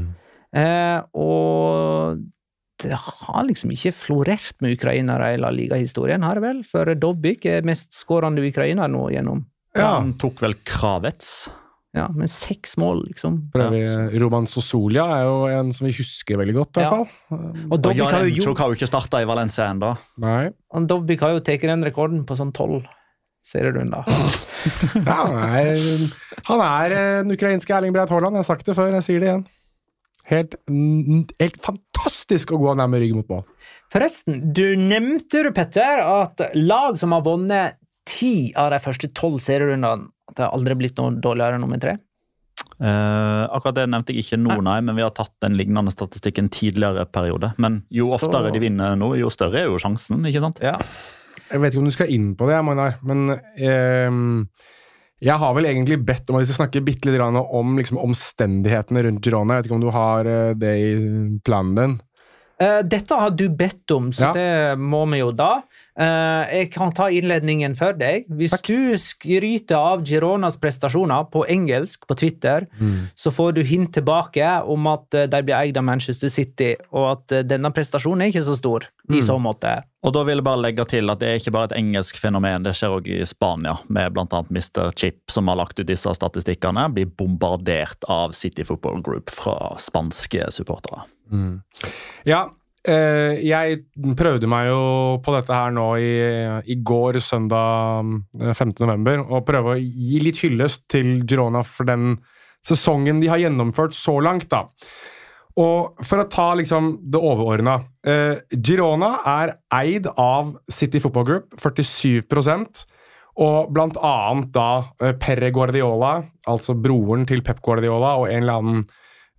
Speaker 1: Og det har liksom ikke florert med ukrainere i La Liga-historien, har det vel? For Dovbyk er mest skårende ukrainer nå gjennom.
Speaker 3: Ja, han tok vel Kravets.
Speaker 1: Ja, men 6 mål, liksom.
Speaker 4: Roman Sosolia er jo en som vi husker veldig godt, i hvert fall.
Speaker 1: Og Dovbyk har
Speaker 3: jo ikke startet i Valencia enda.
Speaker 4: Nei.
Speaker 1: Og Dovbyk har jo tatt den rekorden på sånn 12 serierunder.
Speaker 4: Ja, han er en ukrainsk Erling Braut Haaland, jeg har sagt det før, jeg sier det igjen. Helt fantastisk å gå nærmere ryggen mot mål.
Speaker 1: Forresten, du nevnte, Petter, at lag som har vunnet 10 av de første 12 serierundene, at det har aldri blitt noe dårligere enn nummer 3?
Speaker 3: Akkurat det nevnte jeg ikke nå, nei, men vi har tatt den lignende statistikken tidligere periode. Men jo oftere de vinner nå, jo større er jo sjansen, ikke sant?
Speaker 1: Ja.
Speaker 4: Jeg vet ikke om du skal inn på det, Magnar, men... Jeg har vel egentlig bedt om at vi skal snakke bitte litt om liksom, omstendighetene rundt Girona. Jeg vet ikke om du har det i planen din?
Speaker 1: Dette har du bedt om, så det må vi jo da. Jeg kan ta innledningen for deg. Hvis du skryter av Gironas prestasjoner på engelsk på Twitter, så får du hint tilbake om at de blir eid av Manchester City, og at denne prestasjonen er ikke så stor i så måte.
Speaker 3: Og da vil jeg bare legge til at det er ikke bare et engelsk fenomen, det skjer også i Spania, med blant annet Mr. Chip, som har lagt ut disse statistikkene, blir bombardert av City Football Group fra spanske supportere.
Speaker 4: Ja, jeg prøvde meg jo på dette her nå i går, søndag 5. november, og prøve å gi litt hyllest til Girona for den sesongen de har gjennomført så langt da. Og for å ta liksom det overordnet, Girona er eid av City Football Group, 47%, og blant annet da Pere Guardiola, altså broren til Pep Guardiola, og en eller annen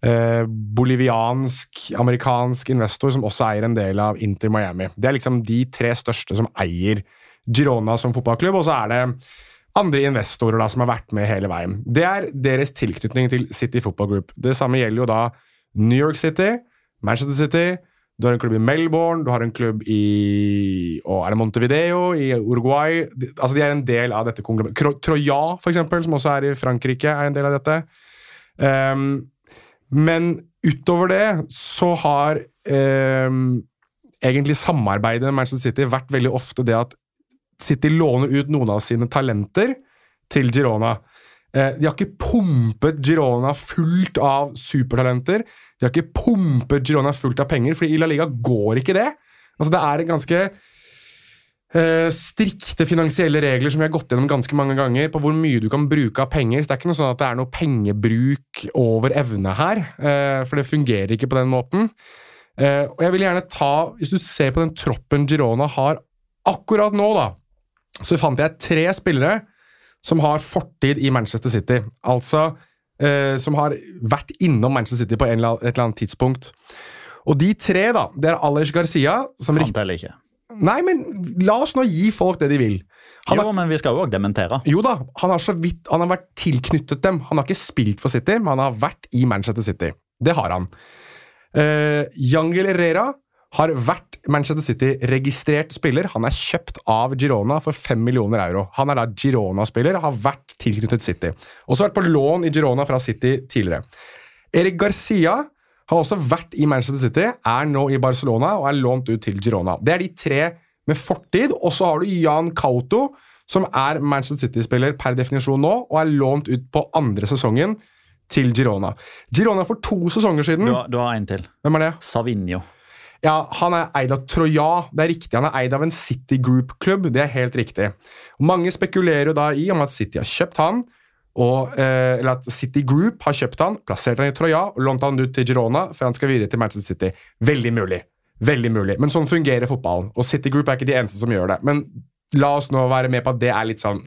Speaker 4: boliviansk, amerikansk investor som også eier en del av Inter Miami. Det er liksom de 3 største som eier Girona som fotballklubb, og så er det andre investorer da som har vært med hele veien. Det er deres tilknytning til City Football Group. Det samme gjelder jo da New York City, Manchester City, du har en klubb i Melbourne, du har en klubb i er det Montevideo, i Uruguay. Altså de er en del av dette konglomeratet. Troyes, for eksempel, som også er i Frankrike, er en del av dette. Men utover det så har egentlig samarbeidet med Manchester City vært veldig ofte det at City låner ut noen av sine talenter til Girona. De har ikke pumpet Girona fullt av supertalenter. De har ikke pumpet Girona fullt av penger, for i La Liga går ikke det. Altså det er ganske strikte finansielle regler som vi har gått gjennom ganske mange ganger på hvor mye du kan bruke av penger. Så det er ikke noe sånn at det er noe pengebruk over evne her, for det fungerer ikke på den måten. Og jeg vil gjerne hvis du ser på den troppen Girona har akkurat nå da, så fant jeg 3 spillere som har fortid i Manchester City. Altså som har vært innom Manchester City på et eller annet tidspunkt. Og de 3 da, det Alex Garcia som
Speaker 3: Han teller ikke.
Speaker 4: Nei, men la oss nå gi folk det de vil.
Speaker 3: Men vi skal jo også dementere.
Speaker 4: Jo da, han har vært tilknyttet dem. Han har ikke spilt for City, men han har vært i Manchester City. Det har han. Yangel Herrera har vært Manchester City-registrert spiller. Han kjøpt av Girona for 5 millioner euro. Han da Girona-spiller, har vært tilknyttet City. Også vært på lån i Girona fra City tidligere. Eric Garcia har også vært i Manchester City, nå i Barcelona og lånt ut til Girona. Det de 3 med fortid, og så har du Jan Couto, som Manchester City-spiller per definisjon nå, og lånt ut på andre sesongen til Girona. Girona for 2 sesonger siden.
Speaker 3: Du har en til.
Speaker 4: Hvem det?
Speaker 3: Savinho.
Speaker 4: Ja, han eid av Troja, det riktig. Han eid av en City Group-klubb, det helt riktig. Mange spekulerer jo da i om at City har kjøpt han, eller at City Group har kjøpt han, plassert han i Troja og lånt han ut til Girona før han skal videre til Manchester City. Veldig mulig. Veldig mulig. Men sånn fungerer fotballen, og City Group ikke de eneste som gjør det. Men la oss nå være med på at det litt sånn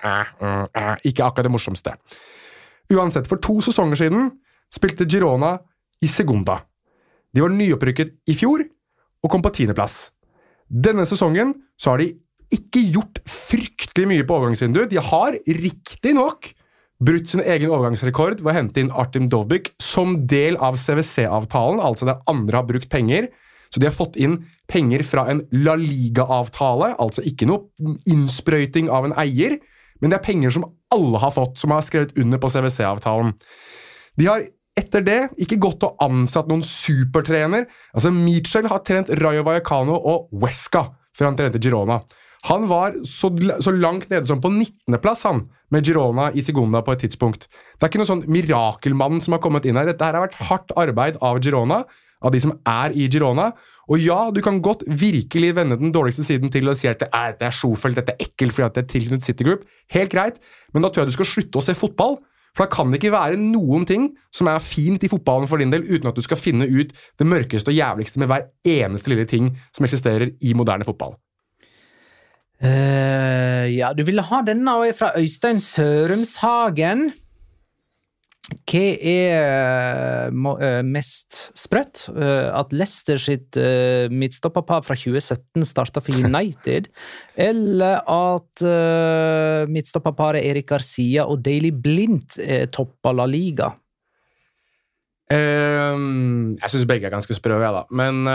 Speaker 4: ikke akkurat det morsomste. Uansett, for 2 sesonger siden spilte Girona i Segunda. De var nyopprykket i fjor og kom på 10. plass. Denne sesongen så har de ikke gjort fryktelig mye på overgangsvinduet. De har riktig nok brutt sin egen overgangsrekord ved å hente inn Artem Dovbyk som del av CVC-avtalen, altså der andre har brukt penger. Så de har fått inn penger fra en La Liga-avtale, altså ikke noe innsprøyting av en eier, men det penger som alle har fått, som har skrevet under på CVC-avtalen. De har etter det ikke gått og ansatt noen supertrener. Altså Mitchell har trent Rayo Vallecano og Huesca før han trente Girona. Han var så langt nede som på 19. plass han, med Girona i Segunda på et tidspunkt. Det ikke noen sånn mirakelmann som har kommet inn her. Dette her har vært hardt arbeid av Girona, av de som i Girona. Og ja, du kan godt virkelig vende den dårligste siden til å si at dette sjofelt, dette ekkelt fordi det tilknyttet City Group. Helt greit, men da tror jeg du skal slutte å se fotball. For da kan det ikke være noen ting som fint i fotballen for din del, uten at du skal finne ut det mørkeste og jævligste med hver eneste lille ting som eksisterer i moderne fotball.
Speaker 1: Ja, du ville ha denne fra Øystein Sørumshagen. Hva mest sprøtt? At Leicester sitt midtstopperpar fra 2017 startet for United, eller at midtstopperparet Eric Garcia og Daley Blind topper La Liga?
Speaker 4: Jeg synes begge ganske sprø, da. Men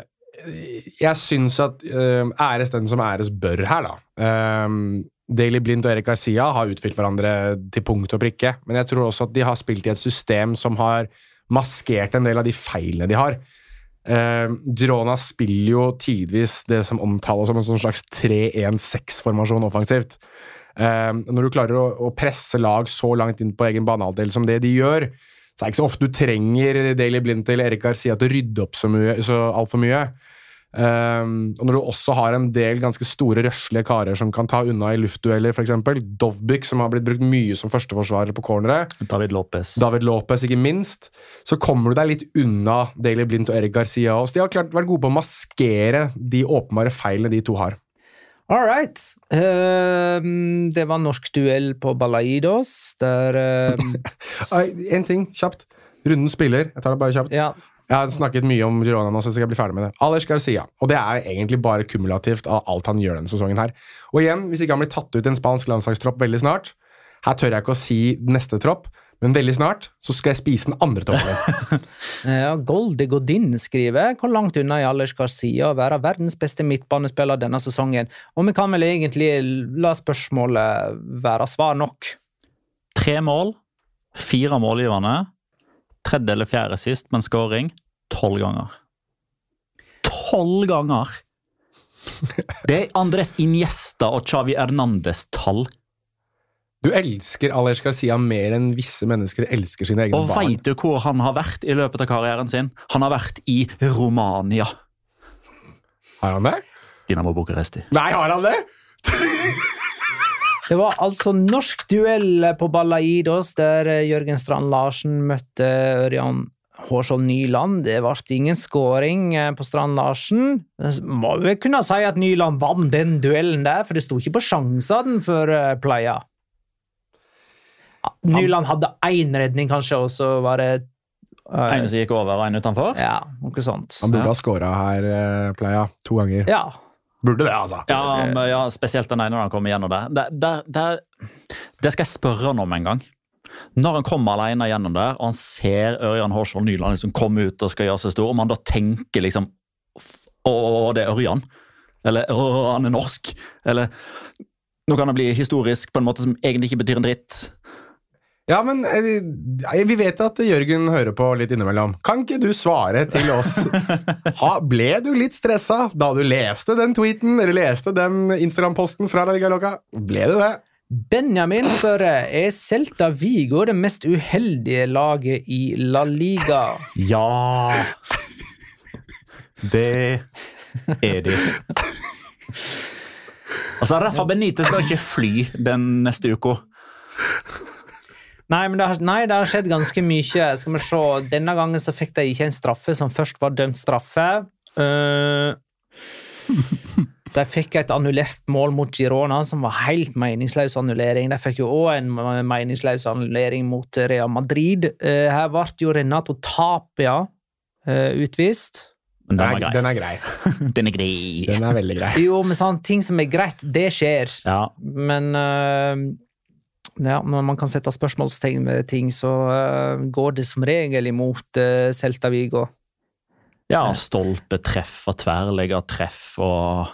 Speaker 4: jeg synes at æres den som æres bør her, da. Daley Blind og Eric Garcia har utfylt hverandre til punkt og prikke, men jeg tror også at de har spilt i et system som har maskert en del av de feilene de har. Girona spiller jo tidvis det som omtales som en sånn slags 3-1-6-formasjon offensivt. Når du klarer å presse lag så langt inn på egen banehalvdel som det de gjør, så det ikke så ofte du trenger Daley Blind til Eric Garcia til å rydde opp så alt for mye. Og når du også har en del ganske store røslige karer som kan ta unna i luftdueller, for eksempel Dovbyk, som har blitt brukt mye som førsteforsvarer på corneret,
Speaker 3: David Lopez ikke minst, så kommer du deg litt unna Daley Blind og Eric Garcia også. De har klart vært gode på å maskere de åpenbare feilene de to har.
Speaker 1: All right. Det var norsk duell på Balaidos der
Speaker 4: en ting, kjapt. Runden spiller, jeg tar det bare kjapt.
Speaker 1: Ja.
Speaker 4: Jeg har snakket mye om Girona nå, så jeg skal bli ferdig med det. Alex Garcia, og det egentlig bare kumulativt av alt han gjør denne sesongen her. Og igjen, hvis ikke han blir tatt ut i en spansk landslagstropp veldig snart, her tør jeg ikke å si neste tropp, men veldig snart så skal jeg spise den andre troppen.
Speaker 1: Ja, Golde Godin skriver, hvor langt unna Alex Garcia å være verdens beste midtbanespiller denne sesongen? Og vi kan vel egentlig la spørsmålet være svar nok.
Speaker 3: 3 mål, 4 målgiverne, 3. eller 4. sist, men scoring 12 ganger. 12 ganger! Det Andres Iniesta og Xavi Hernandez tall.
Speaker 4: Du elsker Alex Garcia mer enn visse mennesker elsker sine egne
Speaker 3: barn. Og vet du hvor han har vært i løpet av karrieren sin? Han har vært i Romania.
Speaker 4: Har han det?
Speaker 3: Dinamo Bucuresti.
Speaker 4: Nei, har han det?
Speaker 1: Det var altså norsk duell på Balaidos, der Jørgen Strand Larsen møtte Ørjan Hårsvold Nyland. Det ble ingen scoring på Strand Larsen. Må vi kunne si at Nyland vann den duellen der, for det stod ikke på sjansene for playa. Nyland hadde en redning kanskje, og så var det
Speaker 3: En som gikk over, og en utenfor.
Speaker 1: Ja, noe sånt.
Speaker 4: Han burde ha skåret her, Pleia, 2 ganger.
Speaker 1: Ja.
Speaker 4: Burde det, altså.
Speaker 3: Ja, spesielt den ene når han kommer gjennom der. Det skal jeg spørre han om en gang. Når han kommer alene gjennom der, og han ser Ørjan Hårskjold Nyland liksom komme ut og skal gjøre seg stor, om han da tenker liksom, det Ørjan, eller han norsk, eller nå kan det bli historisk på en måte som egentlig ikke betyr en dritt.
Speaker 4: Ja, men vi vet at Jørgen hører på litt innimellom. Kan ikke du svare til oss? Ble du litt stresset da du leste den tweeten, eller leste den Instagram-posten fra La Liga Loca? Ble du det?
Speaker 1: Benjamin spør, Celta Vigo det mest uheldige laget i La Liga?
Speaker 3: Ja, det de. Altså, Rafa Benitez skal ikke fly den neste uka.
Speaker 1: Nei, men det har skjedd ganske mye. Skal vi se, denne gangen så fikk de ikke en straffe som først var dømt straffe. De fikk et annullert mål mot Girona, som var helt meningsløs annullering. De fikk jo også en meningsløs annullering mot Real Madrid. Her ble jo Renato Tapia utvist.
Speaker 3: Men den er grei. Den er grei.
Speaker 4: Den er veldig grei.
Speaker 1: Jo, men sånn, ting som er greit, det skjer.
Speaker 3: Ja.
Speaker 1: Men når man kan sette spørsmålstegn ved ting, så går det som regel imot Celta Vigo.
Speaker 3: Ja, stolpetreff og tverrleggertreff og...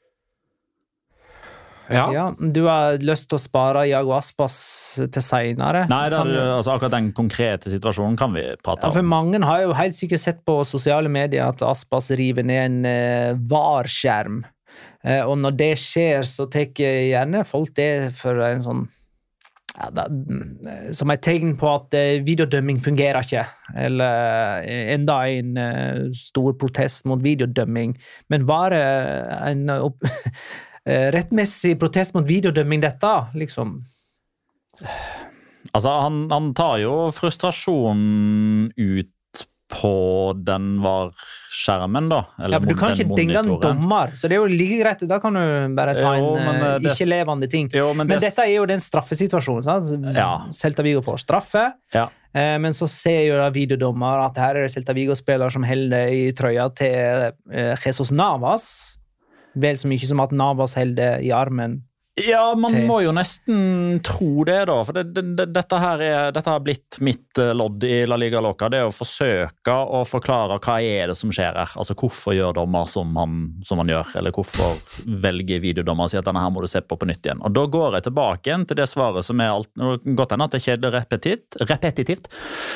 Speaker 1: Ja, du har lyst til å spare Iago Aspas til senere.
Speaker 3: Nei, altså, akkurat den konkrete situasjonen kan vi prate om.
Speaker 1: For mange har jo helt sikkert sett på sosiale medier at Aspas river ned en VAR-skjerm. Og når det skjer, så tar gjerne folk det for en sånn som et tegn på at videodømming fungerer ikke, eller enda en stor protest mot videodømming, men var det en rettmessig protest mot videodømming dette, liksom?
Speaker 3: Altså, han tar jo frustrasjonen ut på den VAR-skjermen da, eller
Speaker 1: ja, for du kan ikke dinge en dommer, så det er jo like greit, da kan du bare ta ikke-levende ting. Men dette er jo den straffesituasjonen, sant? Ja. Celta Vigo får straffe, men så ser jo videodommer at her er det Celta Vigo-spillere som holder i trøya til Jesus Navas, vel så mye som at Navas holder i armen.
Speaker 3: Ja, man må jo nesten tro det da, for dette har blitt mitt lodd i La Liga Loca, det er å forsøke å forklare hva er det som skjer her, altså hvorfor gjør dommer som han gjør, eller hvorfor velger videodommer og sier at denne her må du se på nytt igjen. Og da går jeg tilbake igjen til det svaret som er godt enn at det ikke er repetitivt.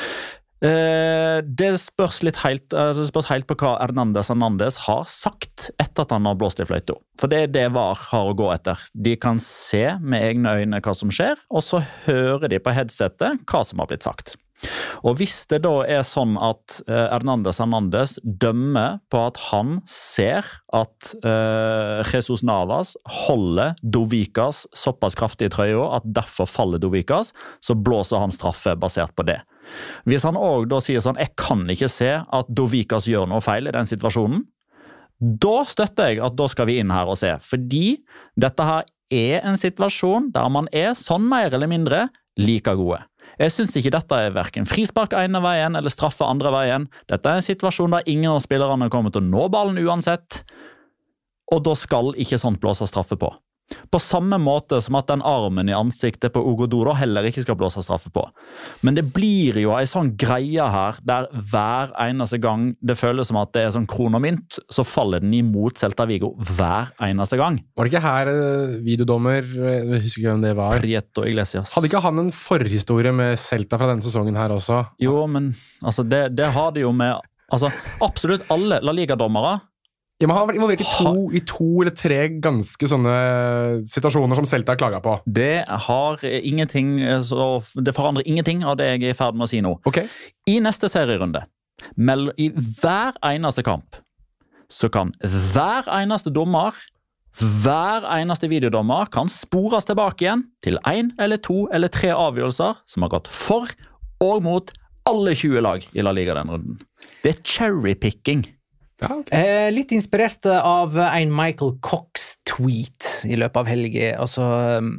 Speaker 3: Det spørs helt på hva Hernández har sagt etter at han har blåst i fløyta. For det VAR har å gå etter. De kan se med egne øyne hva som skjer, og så hører de på headsetet hva som har blitt sagt. Og hvis det da er sånn at Hernández dømmer på at han ser at Jesus Navas holder Dovikas såpass kraftig i trøya at derfor faller Dovikas, så blåser han straffe basert på det. Hvis han også da sier sånn, jeg kan ikke se at Dovikas gjør noe feil i den situasjonen, da støtter jeg at da skal vi inn her og se, fordi dette her er en situasjon der man er sånn mer eller mindre like gode. Jeg synes ikke dette er hverken frispark ene veien eller straffe andre veien. Dette er en situasjon der ingen av spillerne kommer til å nå ballen uansett, og da skal ikke sånt blåse straffe på. På samme måte som at den armen i ansiktet på Ugodoro heller ikke skal blåse straffe på. Men det blir jo en sånn greie her, der hver eneste gang det føles som at det er sånn kronomynt, så faller den imot Celta Vigo hver eneste gang.
Speaker 4: Var det ikke her videodommer, jeg husker ikke hvem det var?
Speaker 3: Prieto Iglesias.
Speaker 4: Hadde ikke han en forhistorie med Celta fra denne sesongen her også?
Speaker 3: Jo, men altså, det har de jo med altså, absolutt alle La Liga-dommere.
Speaker 4: Ja, man har vært involvert i to eller tre ganske sånne situasjoner som Celta har klaget på.
Speaker 3: Det har ingenting, det forandrer ingenting av det jeg er i ferd med å si nå.
Speaker 4: Okay.
Speaker 3: I neste serierunde, i hver eneste kamp, så kan hver eneste dommer, hver eneste videodommer kan spores tilbake igjen til 1 eller 2 eller 3 avgjørelser som har gått for og mot alle 20 lag i La Liga den runden. Det er cherrypicking.
Speaker 4: Ja, okay.
Speaker 1: Litt inspirert av en Michael Cox-tweet i løpet av helgen. Altså,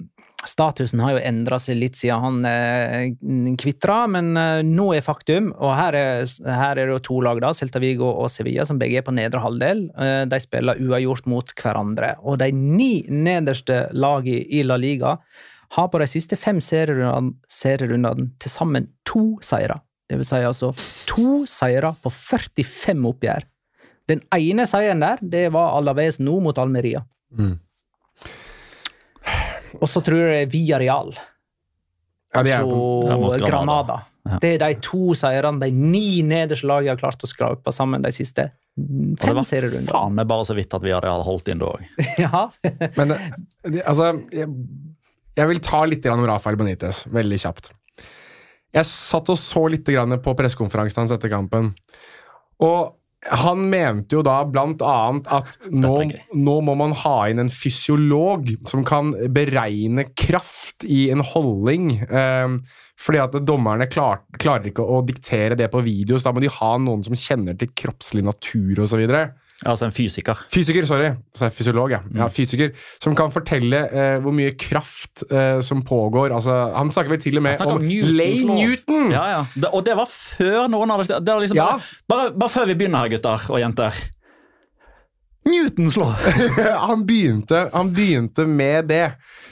Speaker 1: Statusen har jo endret seg litt siden han kvitret, men nå faktum, og her er det jo 2 lag da, Celta Vigo og Sevilla, som begge på nedre halvdel. De spiller uavgjort mot hverandre, og de 9 nederste lagene i La Liga har på de siste 5 serierundene til sammen 2 seire. Det vil si altså 2 seire på 45 oppgjør. Den ene seieren der, det var Alaves nå mot Almeria. Og så tror jeg Villarreal.
Speaker 4: Ja, det er
Speaker 1: mot Granada.
Speaker 3: Ja.
Speaker 1: Det er de 2 seirene, de 9 nederste lagene har klart å skrape sammen de siste 5 serierunder.
Speaker 3: Faen, men bare så vidt at vi hadde holdt inn da også.
Speaker 1: Ja.
Speaker 4: Men altså, jeg vil ta litt om Rafael Benitez, veldig kjapt. Jeg satt og så litt på pressekonferansen hans etter kampen, og han mente jo da blant annet at nå må man ha inn en fysiolog som kan beregne kraft i en holdning, fordi at dommerne klarer ikke å diktere det på video, så da må de ha noen som kjenner til kroppslig natur og så videre.
Speaker 3: Altså en fysiker.
Speaker 4: Fysiker, sorry. Så er fysiolog, ja. Ja, fysiker, som kan fortelle hvor mye kraft som pågår. Altså, han snakker vel til og med om Lane Newton!
Speaker 3: Ja, ja. Og det var før noen hadde... Det var liksom
Speaker 4: Ja.
Speaker 3: bare før vi begynner her, gutter og jenter. Newton slår!
Speaker 4: han begynte med det.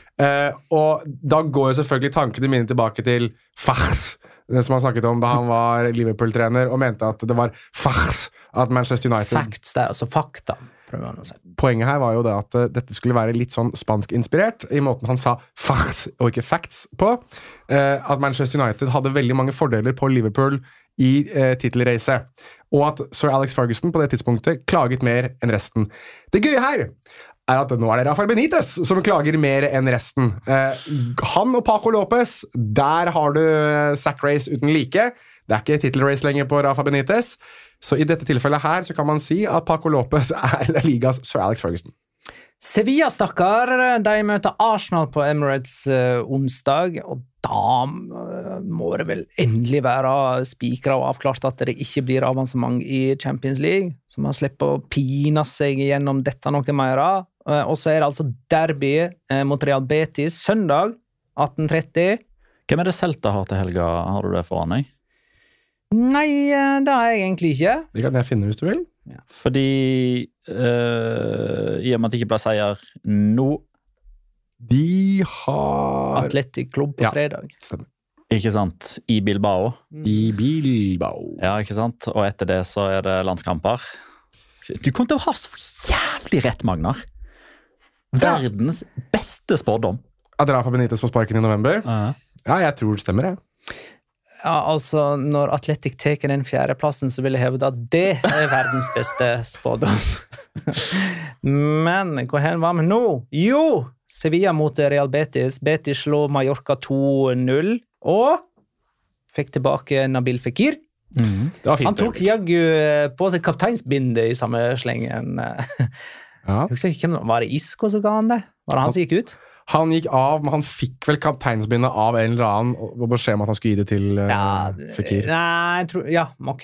Speaker 4: Og da går jo selvfølgelig tankene mine tilbake til Fars, som han snakket om da han var Liverpool-trener, og mente at det var Fars at Manchester United...
Speaker 1: Facts der, altså fakta, prøver han å si.
Speaker 4: Poenget her var jo det at dette skulle være litt sånn spansk-inspirert, i måten han sa Fars og ikke facts på, at Manchester United hadde veldig mange fordeler på Liverpool i titelreise, og at Sir Alex Ferguson på det tidspunktet klaget mer enn resten. Det gøye her er at nå er det Rafael Benitez som klager mer enn resten. Han og Paco Lopez, der har du sack race uten like. Det er ikke titelrace lenger på Rafa Benitez. Så i dette tilfellet her så kan man si at Paco Lopez er La Ligas Sir Alex Ferguson.
Speaker 1: Sevilla, stakkar, de møter Arsenal på Emirates onsdag, og da må det vel endelig være spikret og avklart at det ikke blir avansement i Champions League, så man slipper å pine seg gjennom dette noe mer. Og så er det altså derby mot Real Betis søndag 18:30.
Speaker 3: Hvem er det Celta har til helga? Har du det foran deg?
Speaker 1: Nei, det har jeg egentlig ikke.
Speaker 4: Det kan jeg finne hvis du vil.
Speaker 3: Ja. Fordi i og med at det ikke ble seier nå,
Speaker 4: De har
Speaker 1: Athletic Klubb på fredag.
Speaker 4: Stemmer.
Speaker 3: ikke sant, i Bilbao.
Speaker 4: I Bilbao.
Speaker 3: Ja, ikke sant? Og etter det så er det landskamper. Du kommer til å ha så jævlig rett, Magnar. Verdens beste spårdom.
Speaker 4: At Rafa Benitez får sparken i november? Ja, jeg tror det stemmer, jeg.
Speaker 1: Ja, altså, når Athletic teker den 4. plassen, så vil jeg hevde at det er verdens beste spådom. Men hva var vi nå? Jo! Sevilla mot Real Betis. Betis slår Mallorca 2-0, og fikk tilbake Nabil Fekir.
Speaker 4: Det var fint.
Speaker 1: Han tok jaggu på seg kapteinsbindet i samme slengen.
Speaker 4: Ja.
Speaker 1: Jeg husker ikke hvem var det Isco som ga han det? Var det han som gikk ut?
Speaker 4: Han gikk av, men han fikk vel kapteinsbindet av en eller annen og beskjed om at han skulle gi det til Fekir.
Speaker 1: Nei, jeg tror, ja, ok.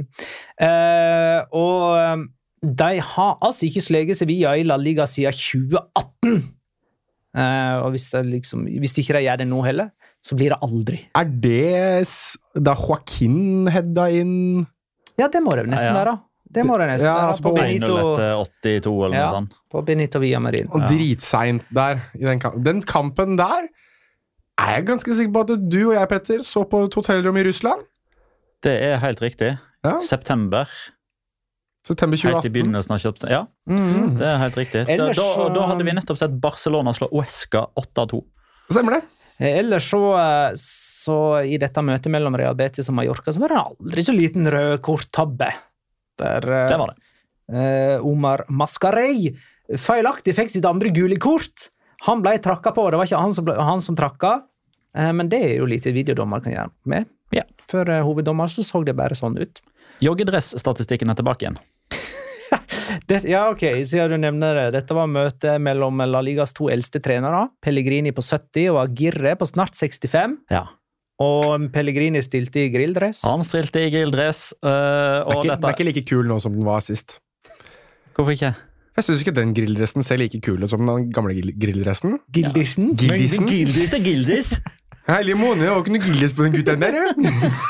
Speaker 1: Og de har altså ikke sleget Sevilla i La Liga siden 2018. Og hvis ikke de gjør det nå heller, så blir det aldri.
Speaker 4: Er det da Joaquin hedda inn?
Speaker 1: Ja, det må det nesten være. Det må det nesten være.
Speaker 4: altså
Speaker 1: På
Speaker 4: på
Speaker 1: Benito,
Speaker 3: 1-0-82 eller noe sånt.
Speaker 1: på Benito Villamarin.
Speaker 4: Og dritseint der i den kampen. Den kampen der er jeg ganske sikker på at du og jeg, Petter, så på et hotellrom i Russland.
Speaker 3: Det er helt riktig.
Speaker 4: Ja.
Speaker 3: September.
Speaker 4: September
Speaker 3: Helt i
Speaker 4: 2018.
Speaker 3: begynnelsen av kjøpt. Ja, det er helt riktig.
Speaker 1: Ellers
Speaker 3: Da hadde vi nettopp sett Barcelona slå Huesca 8-2.
Speaker 4: Stemmer det?
Speaker 1: Ellers så i dette møtet mellom Real Betis og Mallorca, så var det aldri så liten rød korttabbe. Der
Speaker 3: Det var det.
Speaker 1: Omar Mascarey feilaktig fikk sitt andre gule kort. Han ble trakka på, det var ikke han som trakka, men det er jo lite videodommer kan gjøre med.
Speaker 3: Ja.
Speaker 1: For hoveddommer så det bare sånn ut.
Speaker 3: Joggedress-statistikken er tilbake igjen.
Speaker 1: Ja, ok, siden du nevner det. Dette var møtet mellom La Ligas 2 eldste trenere, Pellegrini på 70 og Aguirre på snart 65.
Speaker 3: Ja.
Speaker 1: Og Pellegrini stilte i grilldress.
Speaker 3: Han stilte i grilldress.
Speaker 4: Det er ikke like kul nå som den var sist.
Speaker 3: Hvorfor ikke?
Speaker 4: Jeg synes ikke den grilldressen ser like kul ut som den gamle grilldressen.
Speaker 1: Gildisen?
Speaker 4: Gildisen?
Speaker 3: Gildis er gildis.
Speaker 4: Heilig måned, det var ikke noe gildes på den gutten der, ja.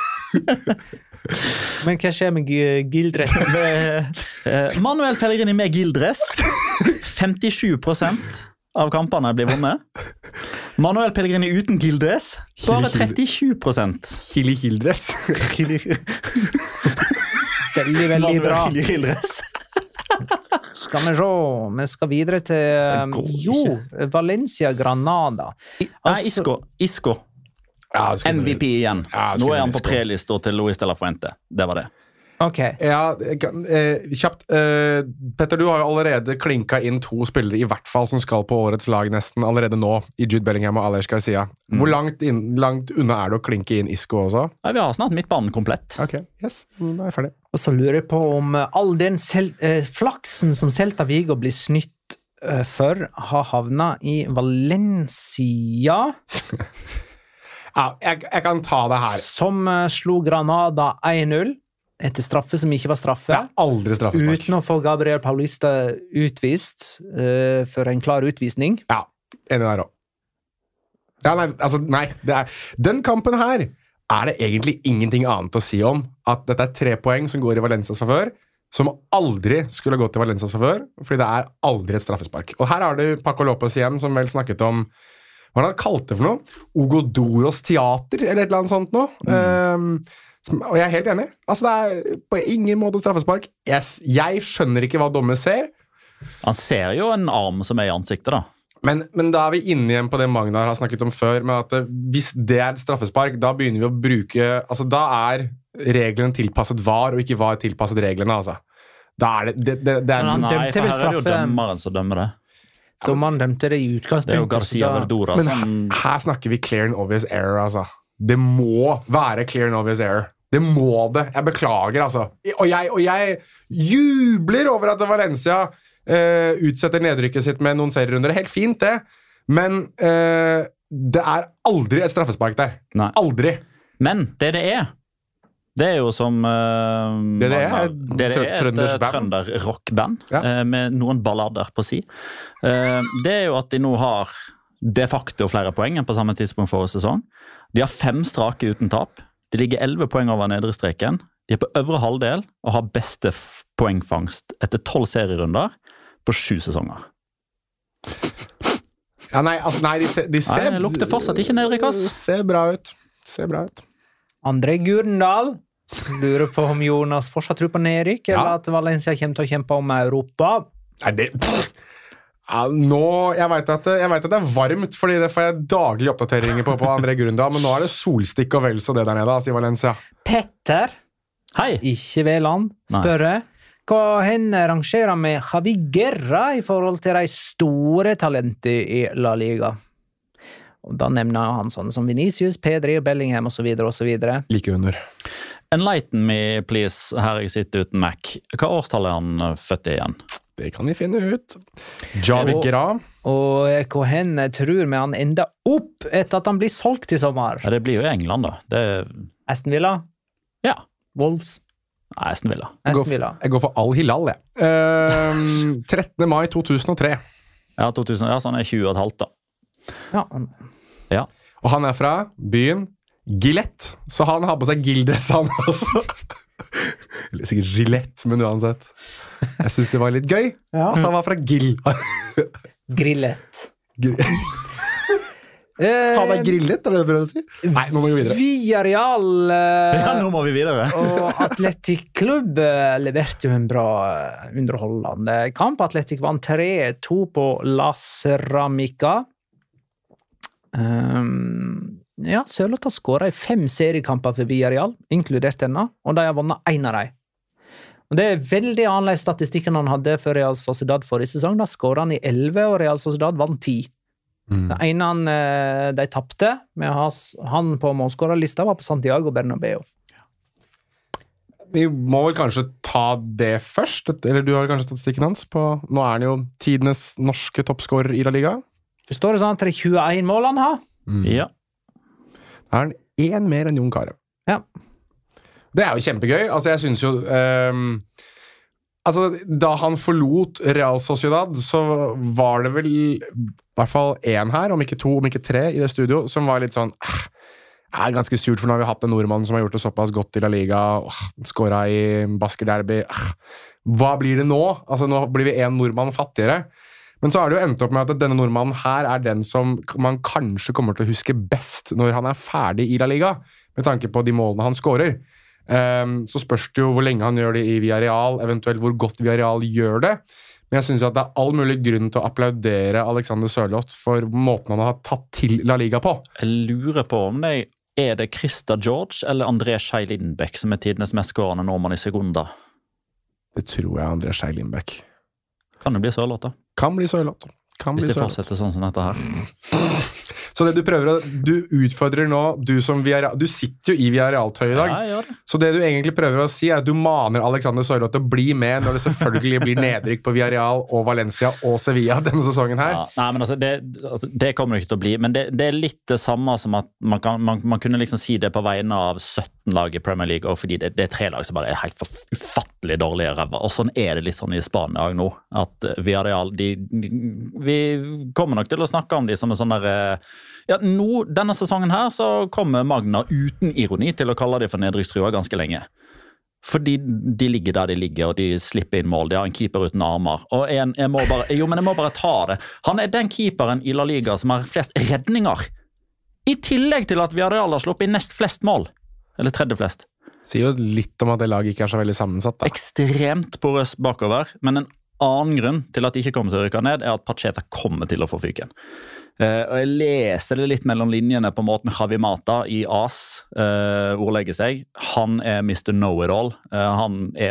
Speaker 1: Men hva skjer med gildressen?
Speaker 3: Manuel Pellegrini med gilddress. 57% av kampene blir vunnet. Manuel Pellegrini uten gilddress. Bare 37%.
Speaker 4: Gilddress.
Speaker 1: Veldig bra.
Speaker 3: Gilddress.
Speaker 1: Skal vi se, vi skal videre til Valencia-Granada.
Speaker 3: Isco.
Speaker 4: Ja,
Speaker 3: MVP igjen.
Speaker 4: Ja,
Speaker 3: Nå er han på prelista til Luis de la Fuente. Det var det.
Speaker 1: Ok.
Speaker 4: Ja, kjapt. Petter, du har jo allerede klinka inn 2 spillere i hvert fall som skal på årets lag nesten allerede nå, i Jude Bellingham og Alex Garcia. Hvor langt unna er det å klinke inn Isco også?
Speaker 3: Nei, vi har snart midtbanen komplett.
Speaker 4: Ok, yes, da er jeg ferdig.
Speaker 1: Og så lurer jeg på om all den flaksen som Celta Vigo blir snytt for, har havnet i Valencia,
Speaker 4: Ja, jeg kan ta det her.
Speaker 1: som slo Granada 1-0 etter straffe som ikke var straffe.
Speaker 4: Det er aldri straffespark.
Speaker 1: Uten å få Gabriel Paulista utvist for en klar utvisning.
Speaker 4: Ja, enig der også. Ja, nei, den kampen her er det egentlig ingenting annet å si om at dette er 3 poeng som går i Valencias favør, som aldri skulle gått i Valencias favør, fordi det er aldri et straffespark. Og her har du Paco Lopez igjen, som vel snakket om hva han kalte for noe? Ogodoros teater, eller et eller annet sånt noe. Og jeg er helt enig. Altså, det er på ingen måte straffespark. Jeg skjønner ikke hva dommer ser.
Speaker 3: Han ser jo en arm som er i ansiktet, da.
Speaker 4: Men da er vi inne igjen på det Magnar har snakket om før, med at hvis det er et straffespark, da begynner vi å bruke, altså da er reglene tilpasset VAR, og ikke VAR tilpasset reglene, altså. Da er det er...
Speaker 1: han
Speaker 3: Nei,
Speaker 1: dømte vel
Speaker 3: for her er det jo
Speaker 1: straffe.
Speaker 3: dommeren som dømmer det.
Speaker 1: Dommeren dømte det i
Speaker 3: Det er jo
Speaker 1: utgangspunktet.
Speaker 3: Garcia
Speaker 1: så da-
Speaker 3: Verdura
Speaker 4: Men
Speaker 3: som...
Speaker 4: her snakker vi clear and obvious error, altså. Det må være clear and obvious error. Det må det. Jeg beklager, altså. Og jeg jubler over at Valencia utsetter nedrykket sitt med noen serierunder. Helt fint, det. Men det er aldri et straffespark der.
Speaker 3: Nei.
Speaker 4: Aldri.
Speaker 3: Men det er. Det er jo som
Speaker 4: Det er trønders
Speaker 3: et
Speaker 4: band.
Speaker 3: trønder-rockband
Speaker 4: Ja.
Speaker 3: med noen ballader på si. Det er jo at de nå har de facto flere poeng enn på samme tidspunkt forrige sesong. De har 5 strake uten tap. De ligger 11 poeng over nedre streken. De er på øvre halvdel og har beste poengfangst etter 12 serierunder på 7 sesonger.
Speaker 4: Ja, nei, de ser
Speaker 3: Nei, det lukter fortsatt ikke nedrykk, ass.
Speaker 4: Ser bra ut. Ser bra ut.
Speaker 1: André Gurdendal lurer på om Jonas fortsatt tror på nedrykk, eller at Valencia kommer til å kjempe om Europa.
Speaker 4: Nei, det... Ja, nå, jeg vet at det er varmt, fordi det får jeg daglige oppdateringer på André Gurdendal, men nå er det solstikk og vel så det der nede, altså, i Valencia.
Speaker 1: Petter,
Speaker 3: Hei!
Speaker 1: ikke Veland, spør hva henne rangerer med Javi Guerra i forhold til de store talentene i La Liga. Og da nevner han sånne som Vinicius, Pedri, Bellingham og så videre og så videre.
Speaker 4: Like under.
Speaker 3: Enlighten me, please, her jeg sitter uten Mac. Hva årstall er han født i igjen?
Speaker 4: Det kan vi finne ut. Javi Guerra.
Speaker 1: Og hva henne tror vi han ender opp etter at han blir solgt i sommer?
Speaker 3: Ja, det blir jo i England, da. Det er...
Speaker 1: Aston Villa?
Speaker 3: Ja.
Speaker 1: Wolves?
Speaker 3: Nei, Aston Villa.
Speaker 1: Aston Villa.
Speaker 4: Jeg går for Al Hilal, jeg. 13. mai 2003.
Speaker 3: Ja, 2000, ja, så han er 20,5 da.
Speaker 1: Ja,
Speaker 3: Ja.
Speaker 4: Og han er fra byen Gillette, så han har på seg Gildress, han også. Eller sikkert Gillette, men uansett. Jeg synes det var litt gøy
Speaker 1: Ja.
Speaker 4: at han var fra Gill.
Speaker 1: Grillet.
Speaker 4: Han er grillet, er det det du prøver å si? Nei, nå må vi videre.
Speaker 1: Villarreal
Speaker 3: Ja, nå må vi videre.
Speaker 1: og Atletic Klubb leverte jo en bra underholdende kamp. Atletic vant 3-2 på La Ceramica. Ja, Sørloth har skåret i 5 seriekamper for Villarreal, inkludert denne, og de har vunnet 1 av dem. Og det er veldig annerledes statistikken han hadde for Real Sociedad forrige sesong. Da skåret han i 11, og Real Sociedad vant 10. Det ene de tappte med han på målskårerlista var på Santiago Bernabeu.
Speaker 4: Vi må vel kanskje ta det først, eller du har kanskje statistikken hans på, nå er han jo tidenes norske toppskårer i La Liga.
Speaker 1: Forstår du sånn at det er 21 mål han har?
Speaker 3: Ja.
Speaker 4: Da er han 1 mer enn Jon Carew.
Speaker 1: Ja.
Speaker 4: Det er jo kjempegøy. Altså, jeg synes jo Altså, da han forlot Real Sociedad, så var det vel i hvert fall en her, om ikke to, om ikke tre, i det studio, som var litt sånn ganske surt, for nå har vi hatt en nordmann som har gjort det såpass godt i La Liga, skåret i Baskerderby. Hva blir det nå? Altså, nå blir vi en nordmann fattigere. Men så har det jo endt opp med at denne nordmannen her er den som man kanskje kommer til å huske best når han er ferdig i La Liga, med tanke på de målene han skårer. Så spørs det jo hvor lenge han gjør det i Villarreal, eventuelt hvor godt Villarreal gjør det. Men jeg synes at det er all mulig grunn til å applaudere Alexander Sørloth for måten han har tatt til La Liga på.
Speaker 3: Jeg lurer på om det Christa George eller André Schei Lindbæk som er tidenes mest skårende nordmann i Segunda? Det
Speaker 4: tror jeg André Schei Lindbæk.
Speaker 3: Kan det bli Sørloth da?
Speaker 4: Kan bli Sørloth.
Speaker 3: Hvis de fortsetter sånn som dette her.
Speaker 4: Så det du utfordrer nå, du sitter jo i Villarreal-tøy i dag,
Speaker 3: ja.
Speaker 4: Så det du egentlig prøver å si er at du maner Alexander Sørloth til å bli med når det selvfølgelig blir nedrykk på Villarreal og Valencia og Sevilla denne sesongen her.
Speaker 3: Ja, nei, men det kommer det ikke til å bli, men det er litt det samme som at man kunne liksom si det på vegne av 17 lag i Premier League, og fordi det er 3 lag som bare er helt ufattelig dårlige ræva, og sånn er det litt sånn i Spania nå, at Villarreal, vi kommer nok til å snakke om de som er sånn der denne sesongen her så kommer Magna uten ironi til å kalle de for nedrykkstrua ganske lenge. Fordi de ligger der de ligger, og de slipper inn mål. De har en keeper uten armer. Og jeg må bare ta det. Han er den keeperen i La Liga som har flest redninger. I tillegg til at Villarreal har sluppet inn nest flest mål. Eller tredje flest.
Speaker 4: Sier jo litt om at det laget ikke er så veldig sammensatt da.
Speaker 3: Ekstremt porøs bakover, men en annen grunn til at de ikke kommer til å rykke ned er at Pacheta kommer til å få fyken. Og jeg leser det litt mellom linjene på måten Javi Mata i AS ordlegger seg. Han er Mr. Know-it-all. Han er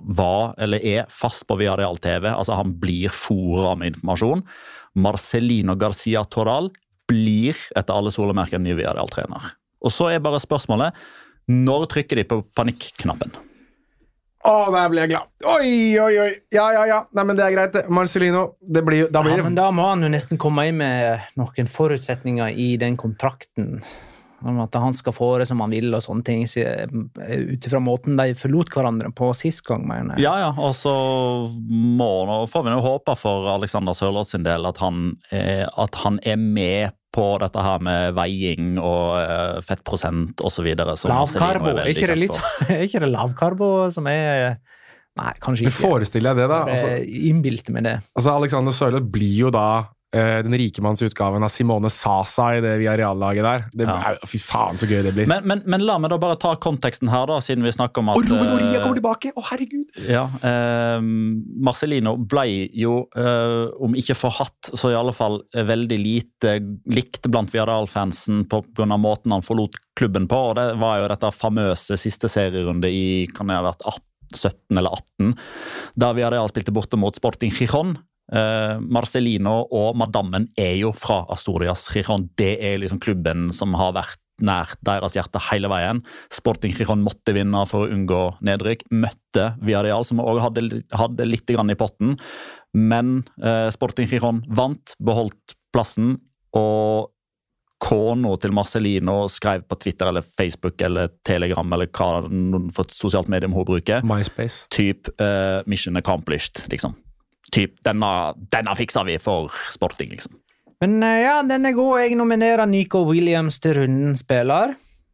Speaker 3: fast på Villarreal TV. Altså han blir fôret med informasjon. Marcelino Garcia Toral blir etter alle solemerker ny Villarreal-trener. Og så er bare spørsmålet, når trykker de på panikknappen?
Speaker 4: Der ble jeg glad. Oi. Ja. Nei, men det er greit. Marcelino,
Speaker 1: men da må han jo nesten komme inn med noen forutsetninger i den kontrakten. Om at han skal få det som han vil og sånne ting, utifra måten de forlot hverandre på sist gang, mener jeg.
Speaker 3: Ja, og så får vi nå håpe for Alexander Sørloth sin del at han er med på dette her med veiing og fettprosent og så videre.
Speaker 1: Lavkarbo, er ikke det lavkarbo som er... Nei, kanskje ikke.
Speaker 4: Forestiller jeg det da?
Speaker 1: Innbilte med det.
Speaker 4: Altså, Alexander Sørloth blir jo da den rikemannsutgaven av Simone Sasa i det Villarreal-laget der. Fy faen, så gøy det blir.
Speaker 3: Men la meg da bare ta konteksten her da, siden vi snakker om at...
Speaker 4: Ruben Oria kommer tilbake! Herregud!
Speaker 3: Ja, Marcelino ble jo, om ikke forhatt, så i alle fall veldig lite likt blant Villarreal-fansen på grunn av måten han forlot klubben på, og det var jo dette famøse siste serierunde i, kan det ha vært 17 eller 18, da Villarreal spilte borte mot Sporting Gijón. Marcelino og madammen er jo fra Asturias. Gijón, det er liksom klubben som har vært nær deres hjerte hele veien. Sporting Gijón måtte vinne for å unngå nedrykk. Møtte Villarreal, som også hadde litt grann i potten. Men Sporting Gijón vant, beholdt plassen, og kona til Marcelino skrev på Twitter eller Facebook eller Telegram eller hva for et sosialt medium hun bruker.
Speaker 4: MySpace.
Speaker 3: Typ mission accomplished, liksom. Typ, denne fikser vi for Sporting, liksom.
Speaker 1: Men ja, den er god. Jeg nominerer Nico Williams til rundens spiller.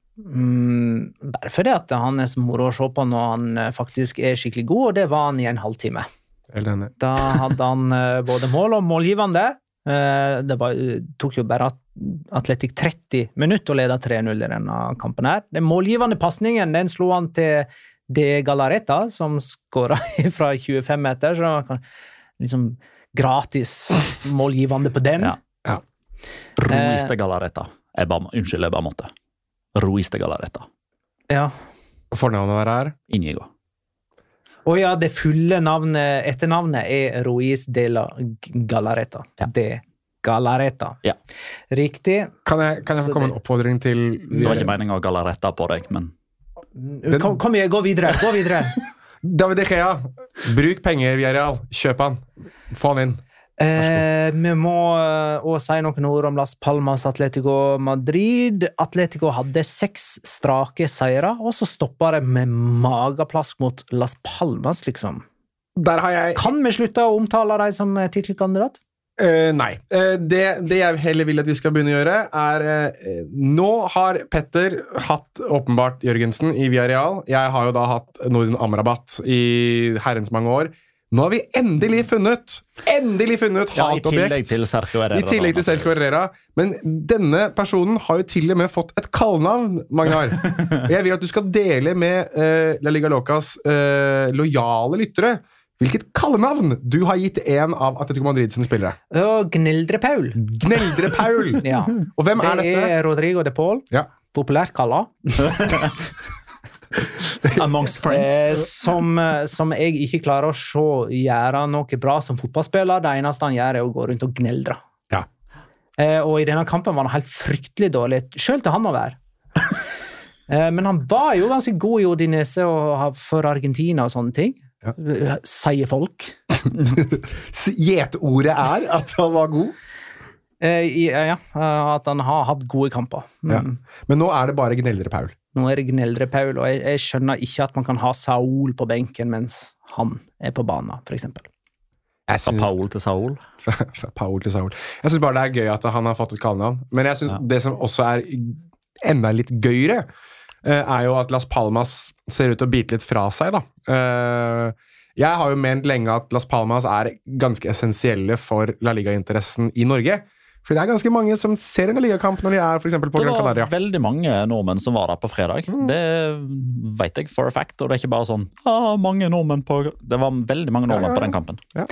Speaker 1: Bare fordi at han er så moro å se på når han faktisk er skikkelig god, og det var han i en halvtime. Da hadde han både mål og målgivende. Det tok jo bare Atletic 30 minutter å lede 3-0 i denne kampen her. Den målgivende passningen, den slo han til De Galareta, som skåret fra 25 meter, så liksom gratis målgivende på den.
Speaker 3: Ja. Ruiz de Galareta. Unnskyld, jeg bare måtte. Ruiz de Galareta.
Speaker 1: Ja.
Speaker 4: Fornavnet var her?
Speaker 3: Inigo.
Speaker 1: Ja, det fulle navnet, etternavnet er Ruiz de la Galareta.
Speaker 3: Ja.
Speaker 1: De Galareta.
Speaker 3: Ja.
Speaker 1: Riktig.
Speaker 4: Kan jeg få komme en oppfordring til...
Speaker 3: Det var ikke meningen å Galareta på deg, men...
Speaker 1: Kom igjen, gå videre.
Speaker 4: David De Gea, bruk penger, Villarreal. Kjøp han. Få han inn.
Speaker 1: Vi må også si noen ord om Las Palmas Atletico Madrid. Atletico hadde 6 strake seire, og så stoppet det med magaplask mot Las Palmas, liksom.
Speaker 4: Der har jeg
Speaker 1: Kan vi slutte å omtale deg som titelkandidat?
Speaker 4: Nei. Det jeg heller vil at vi skal begynne å gjøre, nå har Petter hatt åpenbart Jørgensen i Villarreal. Jeg har jo da hatt Nordin Amrabat i herrens mange år. Nå har vi endelig funnet
Speaker 3: I tillegg til Sergio Herrera.
Speaker 4: I tillegg til Sergio Herrera. Men denne personen har jo til og med fått et kallenavn, Magnar. Jeg vil at du skal dele med La Liga Locas lojale lyttere hvilket kallenavn du har gitt en av Atletico Madrid sine spillere.
Speaker 1: Gneldre Paul.
Speaker 4: Gneldre Paul!
Speaker 1: Ja.
Speaker 4: Og hvem er dette?
Speaker 1: Det Rodrigo de Paul.
Speaker 4: Ja.
Speaker 1: Populært kalla.
Speaker 3: Amongst friends.
Speaker 1: Som jeg ikke klarer å se gjøre noe bra som fotballspiller. Det eneste han gjør å gå rundt og gneldre.
Speaker 4: Ja.
Speaker 1: Og i denne kampen var han helt fryktelig dårlig, selv til han å være. Men han var jo ganske god i Udinese og for Argentina og sånne ting. Ja. Sier folk.
Speaker 4: Gjetordet er at han var god?
Speaker 1: Ja, at han har hatt gode kamper.
Speaker 4: Ja. Men nå er det bare Gneldre Paul.
Speaker 1: Nå er det Gneldre Paul, og jeg skjønner ikke at man kan ha Saul på benken mens han er på banen, for eksempel.
Speaker 3: Fra Paul til Saul.
Speaker 4: Fra Paul til Saul. Jeg synes bare det er gøy at han har fått et kallenavn. Men jeg synes det som også er enda litt gøyere, er jo at Las Palmas ser ut til å bite litt fra seg, da. Jeg har jo ment lenge at Las Palmas er ganske essensielle for La Liga-interessen i Norge. For det er ganske mange som ser en La Liga-kamp når de er for eksempel på Gran Canaria.
Speaker 3: Det var veldig mange nordmenn som var der på fredag. Det vet jeg for a fact, og det er ikke bare sånn mange nordmenn på... Det var veldig mange nordmenn på den kampen.
Speaker 4: Ja.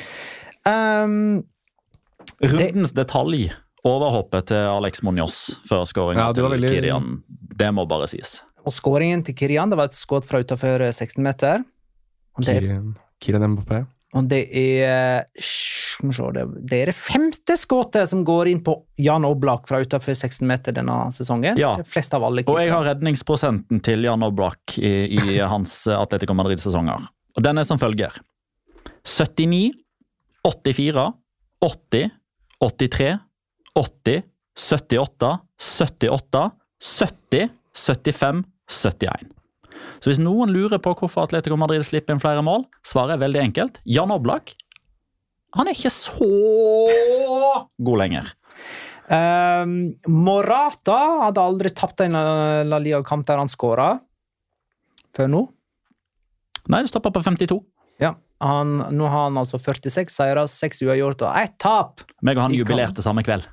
Speaker 3: Rundens detalj, overhoppet til Alex Munoz før skåringen til Kirian. Det må bare sies.
Speaker 1: Og skåringen til Kirian, det var et skått fra utenfor 16 meter.
Speaker 4: Kirian Mbappé.
Speaker 1: Og det er det femte skåttet som går inn på Jan Oblak fra utenfor 16 meter denne sesongen.
Speaker 3: Ja.
Speaker 1: Det fleste av alle keeper.
Speaker 3: Og jeg har redningsprosenten til Jan Oblak i hans Atletico Madrid-sesonger. Og den er som følger. 79, 84, 80, 83, 80, 78, 78, 70, 75, 71. Så hvis noen lurer på hvorfor Atletico Madrid slipper inn flere mål, svaret er veldig enkelt. Jan Oblak, han er ikke så god lenger.
Speaker 1: Morata hadde aldri tapt en La Liga-kamp der han skåret før nå.
Speaker 3: Nei, det stopper på 52.
Speaker 1: Ja, nå har han altså 46 seirer, 6 uavgjort og 1 tap.
Speaker 3: Meg og han jubilerte samme kveld.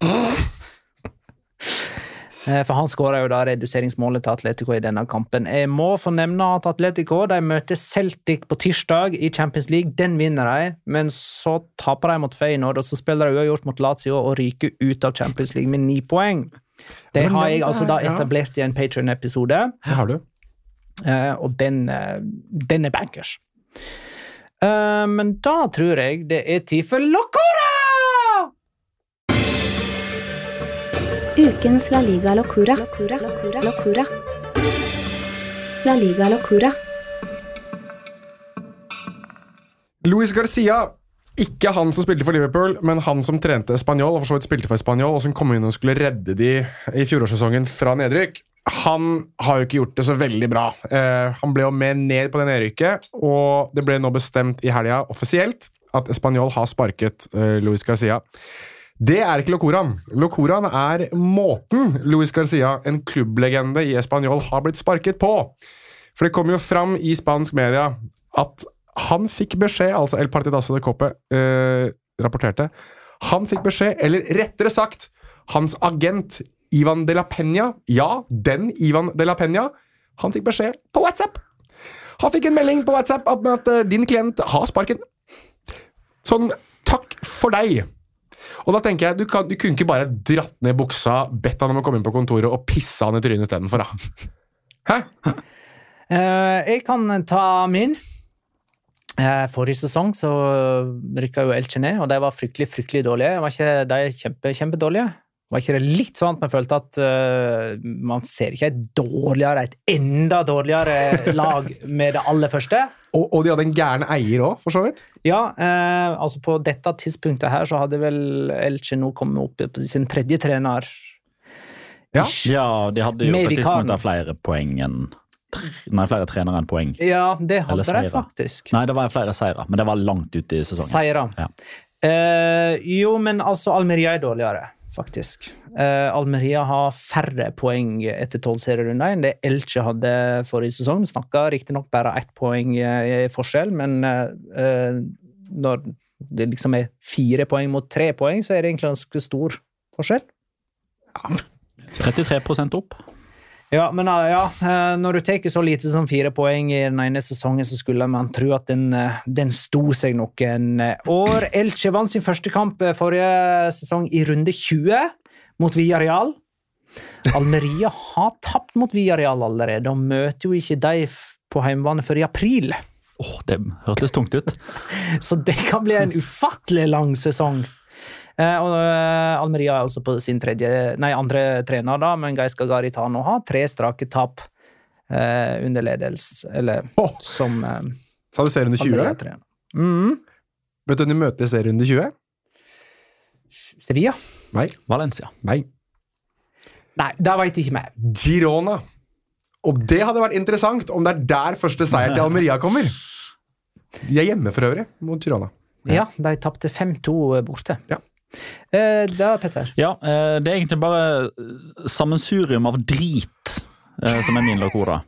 Speaker 1: For han skåret jo da reduseringsmålet til Atletico i denne kampen. Jeg må få nevne at Atletico de møter Celtic på tirsdag i Champions League. Den vinner de, men så taper de mot Feyenoord, og så spiller de uavgjort mot Lazio og ryker ut av Champions League med 9 poeng. Det har jeg altså da etablert i en Patreon-episode.
Speaker 4: Det har du.
Speaker 1: Og den er bankers. Men da tror jeg det er tid for Locura!
Speaker 2: Ukens La Liga Locura. La Liga Locura.
Speaker 4: Luis Garcia, ikke han som spilte for Liverpool, men han som trente Espanyol, og for så vidt spilte for Espanyol, og som kom inn og skulle redde de i fjorårssesongen fra nedrykk. Han har jo ikke gjort det så veldig bra. Han ble jo med ned på det nedrykket, og det ble nå bestemt i helga offisielt at Espanyol har sparket Luis Garcia. Det er ikke Locoraen. Locoraen er måten Luis Garcia, en klubblegende i Espanyol, har blitt sparket på. For det kom jo fram i spansk media at han fikk beskjed, altså El Partidazo de Cope rapporterte, han fikk beskjed, eller rettere sagt, hans agent Ivan de la Peña, den Ivan de la Peña, han fikk beskjed på WhatsApp. Han fikk en melding på WhatsApp om at din klient har sparken. Sånn, takk for deg. Og da tenker jeg, du kunne ikke bare dratt ned buksa, bedt han om å komme inn på kontoret og pisse han i trynet i stedet for, da. Hæ?
Speaker 1: Jeg kan ta min. Forrige sesong så rykket jo Elche ned, og de var fryktelig dårlige. Var ikke de kjempedårlige? Var ikke det litt sånn at man følte at man ser ikke et enda dårligere lag med det aller første?
Speaker 4: Og de hadde en gærne eier også, for så vidt?
Speaker 1: Ja, altså på dette tidspunktet her så hadde vel Elche nå kommet opp på sin 3. trener.
Speaker 4: Ja,
Speaker 3: de hadde jo på et tidspunkt flere poeng enn flere trenere enn poeng.
Speaker 1: Ja, det
Speaker 3: Eller
Speaker 1: hadde de
Speaker 3: seire.
Speaker 1: faktisk.
Speaker 3: Nei, det var flere seire, men det var langt ute i sesongen.
Speaker 1: Seire.
Speaker 3: Ja.
Speaker 1: Jo, men altså, Almeria er dårligere, faktisk. Almeria har færre poeng etter 12 serierunder enn det Elche hadde forrige sesong. Vi snakket riktig nok bare 1 poeng i forskjell, men når det liksom er 4 poeng mot 3 poeng, så er det egentlig ganske stor forskjell.
Speaker 3: 33% opp.
Speaker 1: Ja, men når du tar så lite som 4 poeng i den ene sesongen, så skulle man tro at den sto seg noen år. Elche vant sin første kamp forrige sesong i runde 20 mot Villarreal. Almeria har tapt mot Villarreal allerede, og møter jo ikke de på hjemmebane før i april.
Speaker 3: Det hørtes tungt ut.
Speaker 1: Så det kan bli en ufattelig lang sesong. Og Almeria er altså på sin andre trener da, men Gaisca Garitano har 3 strake tap under ledelse, eller som
Speaker 4: Sa du serierunde 20? Vet du hvem de møter i serierunde 20?
Speaker 1: Sevilla?
Speaker 4: Nei.
Speaker 3: Valencia.
Speaker 4: Nei,
Speaker 1: det vet jeg ikke mer.
Speaker 4: Girona. Og det hadde vært interessant om det er der første seier til Almeria kommer. De er hjemme for øvrig mot Girona.
Speaker 1: Ja, de tapte 5-2 borte.
Speaker 4: Ja.
Speaker 1: Da, Petter.
Speaker 3: Ja, det er egentlig bare sammensurium av drit som er min locora.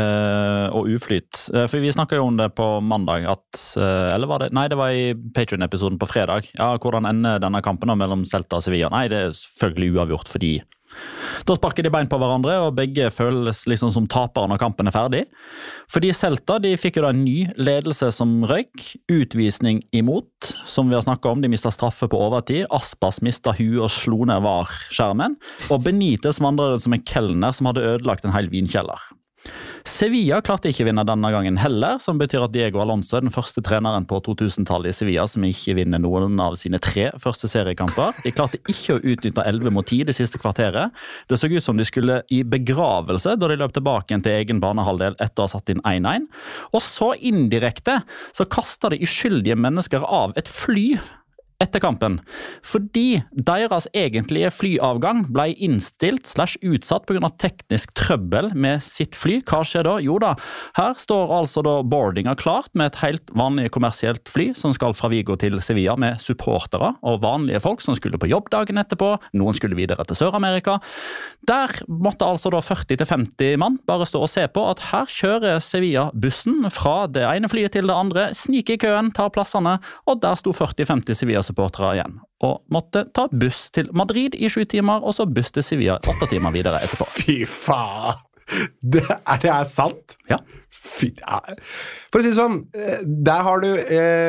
Speaker 3: Og uflyt. For vi snakket jo om det på mandag at, eller var det? Nei, det var i Patreon-episoden på fredag. Ja, hvordan ender denne kampen mellom Celta og Sevilla? Nei, det er selvfølgelig uavgjort fordi da sparker de bein på hverandre, og begge føles liksom som tapere når kampen er ferdig. Fordi Celta, de fikk jo da en ny ledelse som røyk, utvisning imot, som vi har snakket om, de mistet straffe på overtid, Aspas mistet huet og slo ned VAR-skjermen, og Benitez vandret som en kelner som hadde ødelagt en hel vinkjeller. Sevilla klarte ikke å vinne denne gangen heller, som betyr at Diego Alonso er den første treneren på 2000-tallet i Sevilla som ikke vinner noen av sine 3 første seriekamper. De klarte ikke å utnytte 11 mot 10 det siste kvarteret. Det så ut som de skulle i begravelse da de løp tilbake igjen til egen banehalvdel etter å ha satt inn 1-1. Og så indirekte så kastet de uskyldige mennesker av et fly etter kampen, fordi deres egentlige flyavgang ble innstilt / utsatt på grunn av teknisk trøbbel med sitt fly. Hva skjer da? Jo da, her står altså da boardinga klart med et helt vanlig kommersielt fly som skal fra Vigo til Sevilla med supportere og vanlige folk som skulle på jobb dagen etterpå. Noen skulle videre til Sør-Amerika. Der måtte altså da 40-50 mann bare stå og se på at her kjører Sevilla-bussen fra det ene flyet til det andre, snike i køen, ta plassene, og der sto 40-50 Sevilla-supportere igjen, og måtte ta buss til Madrid i 7 timer, og så buss til Sevilla 8 timer videre etterpå.
Speaker 4: Fy faen! Det er sant?
Speaker 3: Ja.
Speaker 4: Fy, ja. For å si det sånn, der har du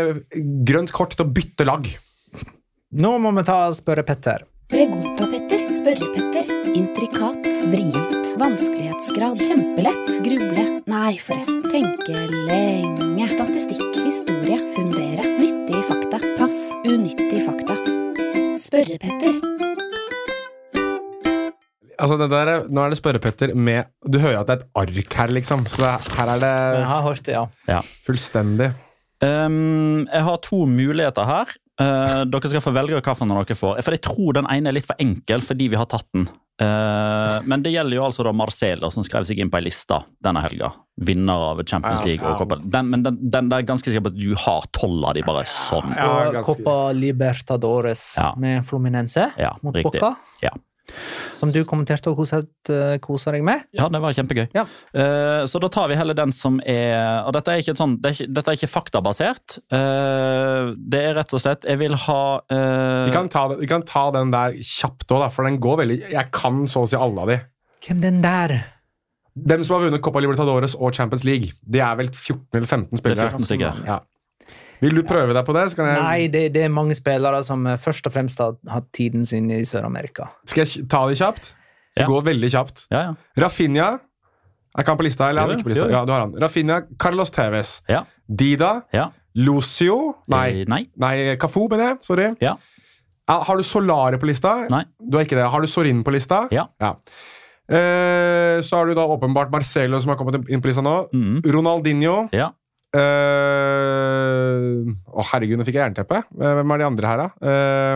Speaker 4: grønt kort til å bytte lag.
Speaker 1: Nå må vi spørre Petter.
Speaker 2: Pregunta-Petter, spørre-Petter, intrikat, vrient, vanskelighetsgrad, kjempelett, gruble, nei forresten, tenke lenge, statistikk, historie, fundere, nyttige fakta, pass, unyttige fakta. Spørre-Petter.
Speaker 4: Altså, nå er det spørre-Petter med... Du hører at det er et ark her, liksom. Så her er det
Speaker 1: Jeg har hørt det,
Speaker 3: Ja.
Speaker 4: fullstendig.
Speaker 3: Jeg har 2 muligheter her. Dere skal få velge hva for dere får. For jeg tror den ene er litt for enkel fordi vi har tatt den. Men det gjelder jo altså da Marcelo som skrev seg inn på en lista denne helga. Vinner av Champions League og Copa. Men den er ganske sikker på at du har 12 av de bare sånn.
Speaker 4: Ja,
Speaker 1: Og
Speaker 4: ganske.
Speaker 1: Copa Libertadores med Fluminense
Speaker 3: Ja,
Speaker 1: mot
Speaker 3: riktig.
Speaker 1: Boca.
Speaker 3: Ja.
Speaker 1: Som du kommenterte og koset deg med.
Speaker 3: Ja, det var kjempegøy.
Speaker 1: Ja.
Speaker 3: Så da tar vi heller den som er... Og dette er ikke, dette er ikke faktabasert. Det er rett og slett... Jeg vil ha...
Speaker 4: Vi kan ta den der kjapt også, da, for den går veldig... Jeg kan så å si alle av de.
Speaker 1: Hvem den der?
Speaker 4: Dem som har vunnet Copa Libertadores og Champions League, de er vel 14 eller 15 spillere.
Speaker 3: Det er 14 stykker.
Speaker 4: Ja. Vil du prøve deg på det? Så kan jeg...
Speaker 1: Nei, det er mange spillere som først og fremst har hatt tiden sin i Sør-Amerika.
Speaker 4: Skal jeg ta det kjapt? Det
Speaker 3: Ja.
Speaker 4: går veldig kjapt.
Speaker 3: Ja.
Speaker 4: Rafinha, er ikke han på lista? Eller er han
Speaker 3: Jo,
Speaker 4: ikke på lista?
Speaker 3: jo.
Speaker 4: Ja, du har han. Rafinha, Carlos Tevez,
Speaker 3: Ja.
Speaker 4: Dida,
Speaker 3: Ja.
Speaker 4: Lucio, nei, Cafu, mener jeg, sorry.
Speaker 3: Ja.
Speaker 4: Har du Solare på lista?
Speaker 3: Nei.
Speaker 4: Du har ikke det. Har du Sorin på lista?
Speaker 3: Ja.
Speaker 4: Så har du da åpenbart Marcelo som har kommet inn på lista nå. Ronaldinho.
Speaker 3: Ja.
Speaker 4: Herregud, nå fikk jeg jernteppe. Hvem er de andre her, da?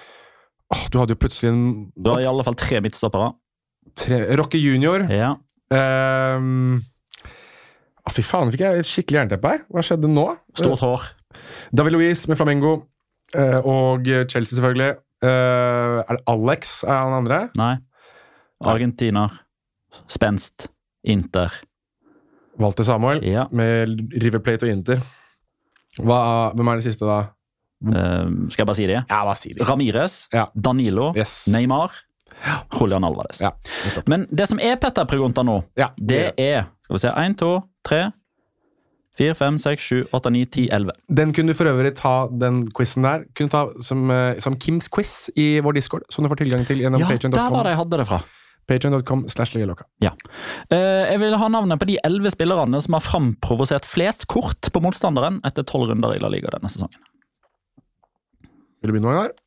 Speaker 4: Du hadde jo plutselig
Speaker 3: Du har i alle fall 3 midtstoppere.
Speaker 4: Rocky Junior.
Speaker 3: Ja.
Speaker 4: Fy faen, fikk jeg et skikkelig jernteppe her. Hva skjedde nå?
Speaker 3: Stort hår.
Speaker 4: David Luiz med Flamengo. Og Chelsea selvfølgelig. Er det Alex? Er han andre?
Speaker 3: Nei. Argentina. Spenst. Inter.
Speaker 4: Walter Samuel
Speaker 3: Ja.
Speaker 4: med River Plate og Inter. Hvem er det siste da?
Speaker 3: Skal jeg bare si det?
Speaker 4: Ja, hva sier de?
Speaker 3: Ramirez.
Speaker 4: Ja.
Speaker 3: Danilo.
Speaker 4: Yes.
Speaker 3: Neymar. Julian Alvarez.
Speaker 4: Ja.
Speaker 3: Men det som er Petter Pregunta nå,
Speaker 4: Ja,
Speaker 3: det er skal vi se, 1, 2, 3, 4, 5, 6, 7, 8, 9, 10, 11.
Speaker 4: Den kunne du for øvrig ta, den quizen der, kunne ta som Kims quiz i vår Discord, som du får tilgang til gjennom
Speaker 3: Ja, der var
Speaker 4: patreon.com.
Speaker 3: det jeg hadde det fra.
Speaker 4: Patreon.com/Ligalocka.
Speaker 3: Ja. Jeg vil ha navnet på de 11 spillerne som har framprovosert flest kort på motstanderen etter 12 runder i La Liga denne sesongen.
Speaker 4: Vil du begynne noen gang?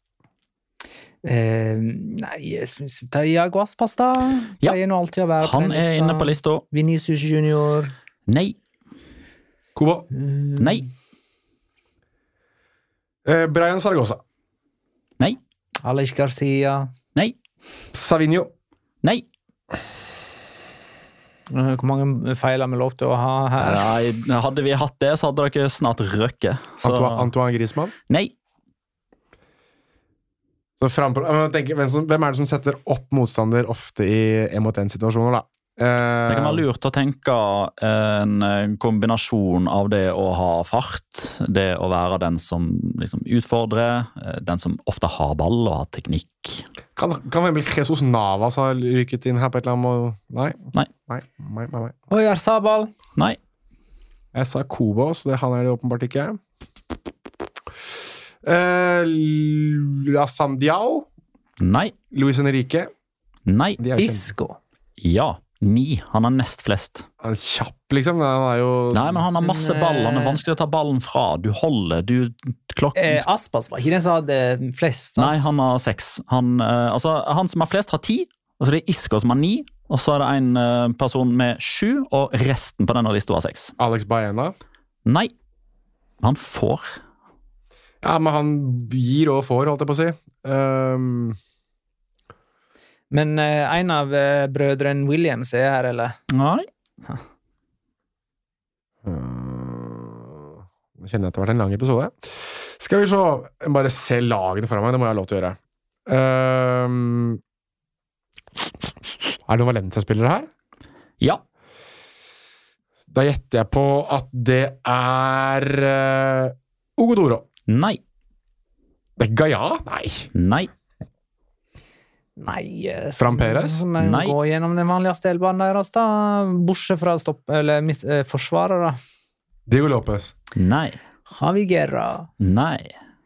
Speaker 1: Nei, jeg synes ta Iago Aspas da.
Speaker 3: Ja.
Speaker 1: Det er nå alltid å være på
Speaker 3: Han
Speaker 1: den
Speaker 3: er
Speaker 1: lista.
Speaker 3: inne på lista.
Speaker 1: Vinicius Junior.
Speaker 3: Nei.
Speaker 4: Kubo.
Speaker 3: Nei.
Speaker 4: Brian Zaragoza.
Speaker 3: Nei.
Speaker 1: Alex Garcia.
Speaker 3: Nei.
Speaker 4: Savinho.
Speaker 3: Nei.
Speaker 1: Hvor mange feil har vi lov til å ha her?
Speaker 3: Nei. Hadde vi hatt det, så hadde dere snart røkket. Så...
Speaker 4: Antoine Griezmann.
Speaker 3: Nei.
Speaker 4: Så hvem er det som setter opp motstander ofte i 1-mot-1-situasjoner da?
Speaker 3: Det kan være lurt å tenke en kombinasjon av det å ha fart, det å være den som liksom utfordrer, den som ofte har ball og har teknikk.
Speaker 4: Kan vel Jesus Navas ha rykket inn her på et eller annet måte?
Speaker 3: Nei.
Speaker 4: Nei.
Speaker 1: Oyar Sabal.
Speaker 3: Nei.
Speaker 4: Jeg sa Kubo, så han er det åpenbart ikke. Lassam Diao.
Speaker 3: Nei.
Speaker 4: Luis Enrique.
Speaker 3: Nei.
Speaker 4: De er jo
Speaker 1: Isco.
Speaker 3: Ja. 9. Han har nest flest.
Speaker 4: Han er kjapp, liksom. Han er jo...
Speaker 3: Nei, men han har masse ball. Han er vanskelig å ta ballen fra. Du holder,
Speaker 1: Aspas var ikke den som hadde flest, sant?
Speaker 3: Nei, han har 6. Han som har flest har 10, og så er det Isco som har 9, og så er det en person med 7, og resten på denne lista har 6.
Speaker 4: Alex Baena.
Speaker 3: Nei. Han får.
Speaker 4: Ja, men han gir og får, holdt jeg på å si.
Speaker 1: Men en av brødren Williams er her, eller?
Speaker 3: Nei.
Speaker 4: Nå kjenner jeg at det har vært en lang episode. Skal vi se, bare se lagene foran meg, det må jeg ha lov til å gjøre. Er det noen Valencia-spillere her?
Speaker 3: Ja.
Speaker 4: Da gjetter jeg på at det er Ogodoro.
Speaker 3: Nei.
Speaker 4: Gaia? Nei.
Speaker 3: Nei.
Speaker 1: Nei,
Speaker 4: Fran Perez?
Speaker 3: Nei.
Speaker 1: Gå gjennom den vanligste elbanen deres da, bortsett fra forsvarere.
Speaker 4: Diego Lopez.
Speaker 3: Nei.
Speaker 1: Javi Guerra.
Speaker 3: Nei.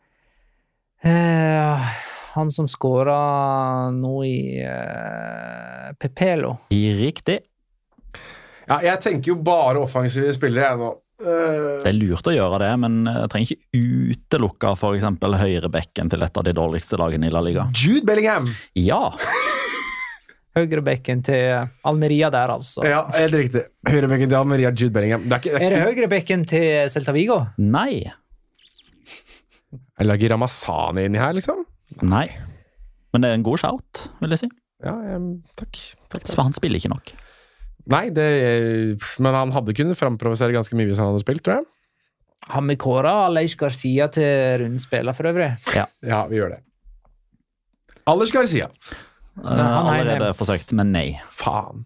Speaker 1: Han som skåret nå i Pepelo.
Speaker 3: Riktig.
Speaker 4: Ja, jeg tenker jo bare offensive spillere jeg nå.
Speaker 3: Det er lurt å gjøre det, men jeg trenger ikke utelukke for eksempel høyrebekken til et av de dårligste lagene i La Liga.
Speaker 4: Jude Bellingham!
Speaker 3: Ja.
Speaker 1: Høyrebekken til Almeria der, altså.
Speaker 4: Ja, helt riktig. Høyrebekken til Almeria, Jude Bellingham.
Speaker 1: Er det høyrebekken til Celta Vigo?
Speaker 3: Nei.
Speaker 4: Jeg lager Ramazani inni her, liksom.
Speaker 3: Nei. Men det er en god shout, vil jeg si.
Speaker 4: Ja, takk.
Speaker 3: Så han spiller ikke nok.
Speaker 4: Nei, men han hadde kunnet framprovosere ganske mye hvis han hadde spilt, tror jeg.
Speaker 1: Har vi kåret Aleix Garcia til rundspiller for øvrig?
Speaker 4: Ja, vi gjør det. Aleix Garcia.
Speaker 1: han har
Speaker 3: Allerede
Speaker 1: nevnt.
Speaker 3: forsøkt, men nei.
Speaker 4: Faen.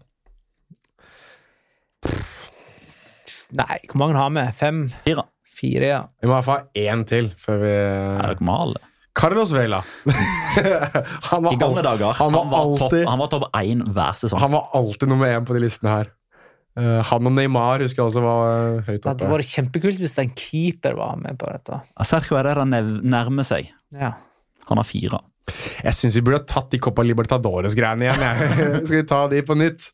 Speaker 1: Nei, hvor mange har vi? 5?
Speaker 3: 4.
Speaker 1: 4, ja.
Speaker 4: Vi må i hvert fall ha én til før vi...
Speaker 3: Er dere male?
Speaker 4: Carlos Vela.
Speaker 3: I gamle dager. Han var topp 1 hver sesong.
Speaker 4: Han var alltid nummer 1 på de listene her. Han og Neymar husker jeg også var høyt
Speaker 1: Det hadde
Speaker 4: oppe.
Speaker 1: vært kjempekult hvis en keeper var med på dette.
Speaker 3: Sergio Herrera nærmer seg.
Speaker 1: Ja.
Speaker 3: Han har 4.
Speaker 4: Jeg synes vi burde ha tatt de Copa Libertadores-greiene igjen. Skal vi ta de på nytt?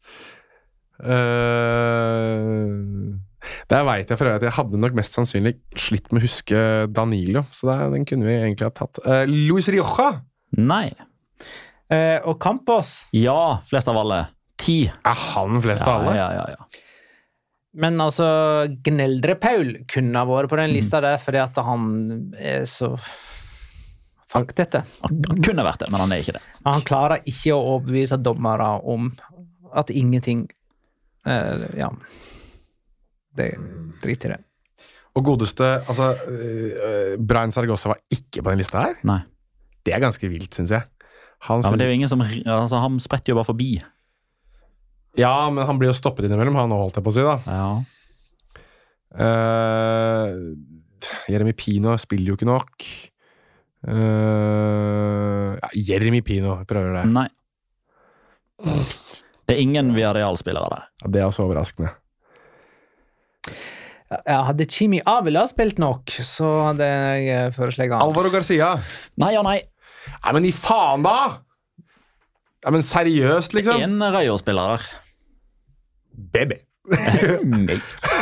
Speaker 4: Der vet jeg for øvrig at jeg hadde nok mest sannsynlig slitt med å huske Danilo, så den kunne vi egentlig ha tatt. Luis Rioja!
Speaker 3: Nei.
Speaker 1: Og Campos.
Speaker 3: Ja, flest av alle. 10.
Speaker 4: Er han flest av alle?
Speaker 3: Ja.
Speaker 1: Men altså, Gneldre Paul kunne ha vært på den lista der, fordi at han er så faktete.
Speaker 3: Han kunne vært det, men han er ikke det.
Speaker 1: Han klarer ikke å overbevise dommere om at ingenting Ja. Det driter i det.
Speaker 4: Og godeste, altså, Brian Zaragoza var ikke på den lista her.
Speaker 3: Nei.
Speaker 4: Det er ganske vilt, synes jeg.
Speaker 3: Men det er jo ingen som, altså, han spretter jo bare forbi.
Speaker 4: Ja, men han blir jo stoppet innimellom, han holdt jeg på å si da.
Speaker 3: Ja.
Speaker 4: Jeremy Pino spiller jo ikke nok. Jeremy Pino prøver det.
Speaker 3: Nei. Det er ingen Villarreal-spillere der.
Speaker 4: Ja, det er så overraskende.
Speaker 1: Ja, hadde Chimi Avila spilt nok, så hadde jeg foreslått han.
Speaker 4: Alvaro Garcia.
Speaker 3: Nei og nei.
Speaker 4: Nei, men i faen da! Nei, men seriøst, liksom.
Speaker 3: En Rayo-spiller der.
Speaker 4: Bebe.
Speaker 3: Nei.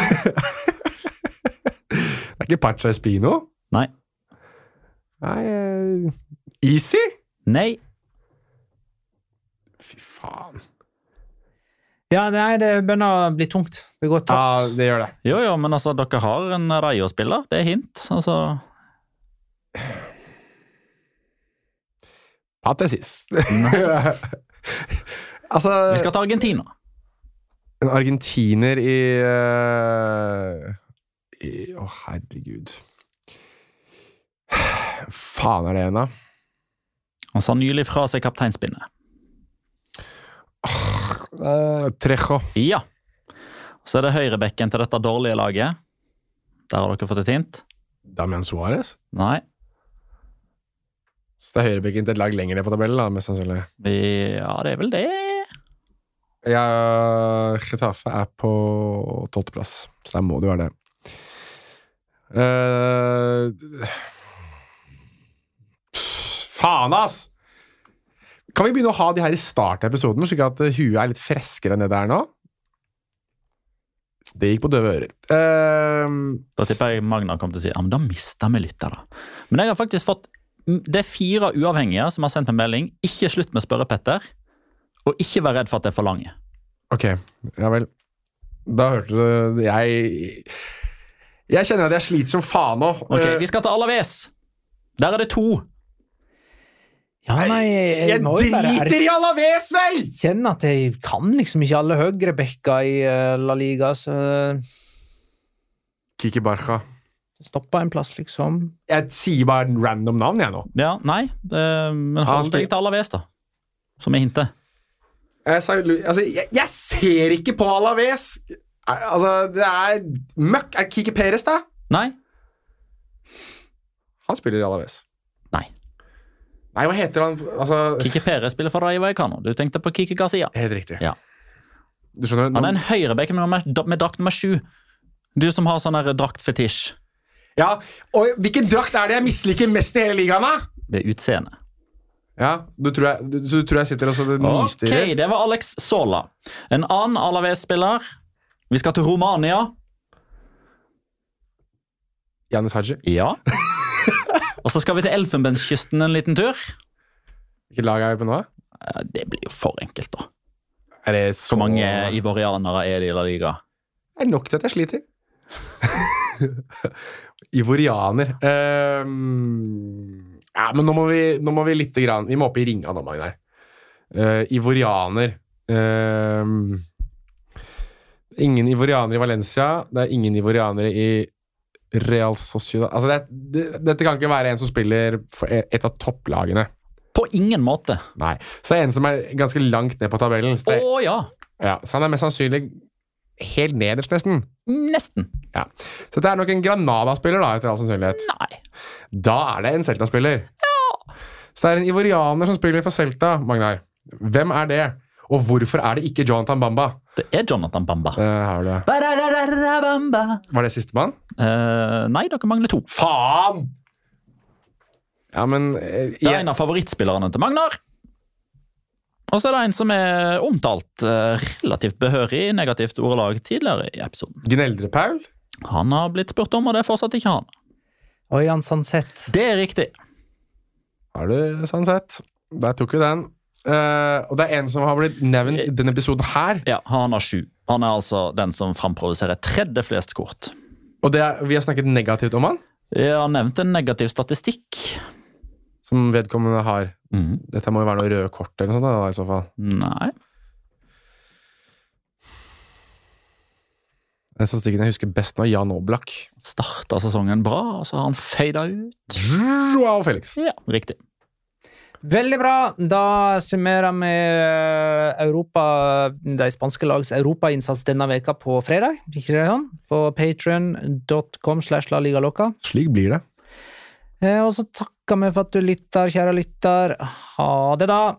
Speaker 4: Det er ikke Pacha Espino?
Speaker 3: Nei.
Speaker 4: Nei, Easy?
Speaker 3: Nei.
Speaker 4: Fy faen.
Speaker 1: Ja, nei, det begynner å bli tungt. Det går tapt.
Speaker 4: Ja, det gjør det.
Speaker 3: Jo, men altså, dere har en Rayo-spiller. Det er hint, altså.
Speaker 4: Patesis. Altså...
Speaker 3: Vi skal til Argentina.
Speaker 4: En argentiner herregud. Faen er det en da?
Speaker 3: Han sa nylig fra seg kapteinspinnet.
Speaker 4: Trejo.
Speaker 3: Ja. Så er det høyrebekken til dette dårlige laget. Der har dere fått et hint.
Speaker 4: Damian Suarez?
Speaker 3: Nei.
Speaker 4: Så det er høyrebekken til et lag lenger ned på tabellen da, mest sannsynlig.
Speaker 3: Ja, det er vel det.
Speaker 4: Ja, Getafe er på 12. plass. Så der må det være det. Faen, ass! Kan vi begynne å ha de her i startepisoden, slik at huet er litt freskere enn det der nå? Det gikk på døve ører.
Speaker 3: Da tipper jeg Magna kom til å si, ja, men da mistet vi lytter da. Men jeg har faktisk fått, det er 4 uavhengige som har sendt en melding, ikke slutt med å spørre Petter, og ikke vær redd for at det er for lange.
Speaker 4: Ok, ja vel. Da hørte du, jeg kjenner at jeg sliter som faen nå.
Speaker 3: Ok, vi skal til Alaves. Der er det 2.
Speaker 1: Ja, nei,
Speaker 4: Jeg
Speaker 1: må jo bare
Speaker 4: driter i Alaves, vel!
Speaker 1: kjenne at jeg kan liksom ikke alle høyrebekker i La Liga, så
Speaker 4: Kiki Barca.
Speaker 1: stoppa en plass, liksom.
Speaker 4: Jeg sier bare en random navn, jeg nå.
Speaker 3: Ja, nei, men hold deg til Alaves da, som er hintet.
Speaker 4: Jeg ser ikke på Alaves. Altså, det er møkk. Er det Kiki Perez, da?
Speaker 3: Nei.
Speaker 4: Han spiller i Alaves.
Speaker 3: Nei.
Speaker 4: Nei, hva heter han? Altså,
Speaker 3: Kiki Perez spiller for Rayo Vallecano. Du tenkte på Kiki Garcia.
Speaker 4: helt riktig.
Speaker 3: Ja.
Speaker 4: Du skjønner?
Speaker 3: Han er en høyrebekk med drakt nummer 7. Du som har sånn der draktfetisj.
Speaker 4: Ja, og hvilken drakt er det jeg misliker mest i hele ligaen, da?
Speaker 3: Det er utseende.
Speaker 4: Ja, du tror jeg sitter og så nistyrer.
Speaker 3: Ok, det var Alex Sola. En annen Alaves-spiller. Vi skal til Romania.
Speaker 4: Giannis Hadji.
Speaker 3: Ja. Og så skal vi til Elfenbenskysten en liten tur.
Speaker 4: Hvilket lag er vi på nå?
Speaker 3: Det blir jo for enkelt da.
Speaker 4: Er det så...
Speaker 3: Hvor mange ivorianere er det i La Liga?
Speaker 4: Det er nok til at jeg sliter. Ivorianer. Ja, men nå må vi litt grann. Vi må opp i ringa da, Magnar. Ivorianer. Ingen ivorianere i Valencia. Det er ingen ivorianere i Real Sociedad. Altså, dette kan ikke være en som spiller for et av topplagene.
Speaker 3: På ingen måte.
Speaker 4: Nei. Så det er en som er ganske langt ned på tabellen. Så,
Speaker 3: Ja.
Speaker 4: Ja, så han er mest sannsynlig helt nederst nesten.
Speaker 3: Nesten.
Speaker 4: Ja. Så det er nok en Granada-spiller da, etter all sannsynlighet.
Speaker 3: Nei.
Speaker 4: Da er det en Celta-spiller. Ja. Så det er en ivorianer som spiller for Celta, Magnar. Hvem er det? Og hvorfor er det ikke Jonathan Bamba?
Speaker 3: Det er Jonathan Bamba.
Speaker 4: Har du det. Var det siste mann?
Speaker 3: Nei, dere mangler 2.
Speaker 4: Faen! Ja, men...
Speaker 3: Det er en av favorittspillerne til Magnar. Og så er det en som er omtalt relativt behørig i negativt ordelag tidligere i episoden.
Speaker 4: Gneldre Paul?
Speaker 3: Han har blitt spurt om, og det er fortsatt ikke han.
Speaker 1: Og Jan Sandseth.
Speaker 3: Det er riktig.
Speaker 4: Har du sånn sett? Der tok vi den. Og det er en som har blitt nevnt i denne episoden her.
Speaker 3: Ja, han har 7. Han er altså den som fremproduserer 3. flest kort.
Speaker 4: Og vi har snakket negativt om han?
Speaker 3: Jeg har nevnt en negativ statistikk.
Speaker 4: Som vedkommende har. Dette må jo være noe røde kort eller noe sånt da, i så fall.
Speaker 3: Nei.
Speaker 4: Den statistikken jeg husker best nå, Jan Oblak.
Speaker 3: Startet sesongen bra, og så har han fadet ut.
Speaker 4: Joao Felix.
Speaker 3: Ja, riktig.
Speaker 1: Veldig bra. Da summerer vi Europa, de spanske lags Europa-innsats denne veka på fredag. Ikke det sånn? På patreon.com/laligaloca.
Speaker 4: Slik blir det.
Speaker 1: Og så takker vi for at du lytter, kjære lytter. Ha det da!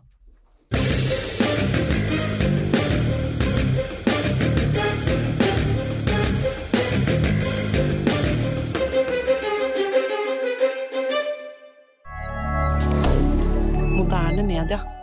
Speaker 2: Moderne media.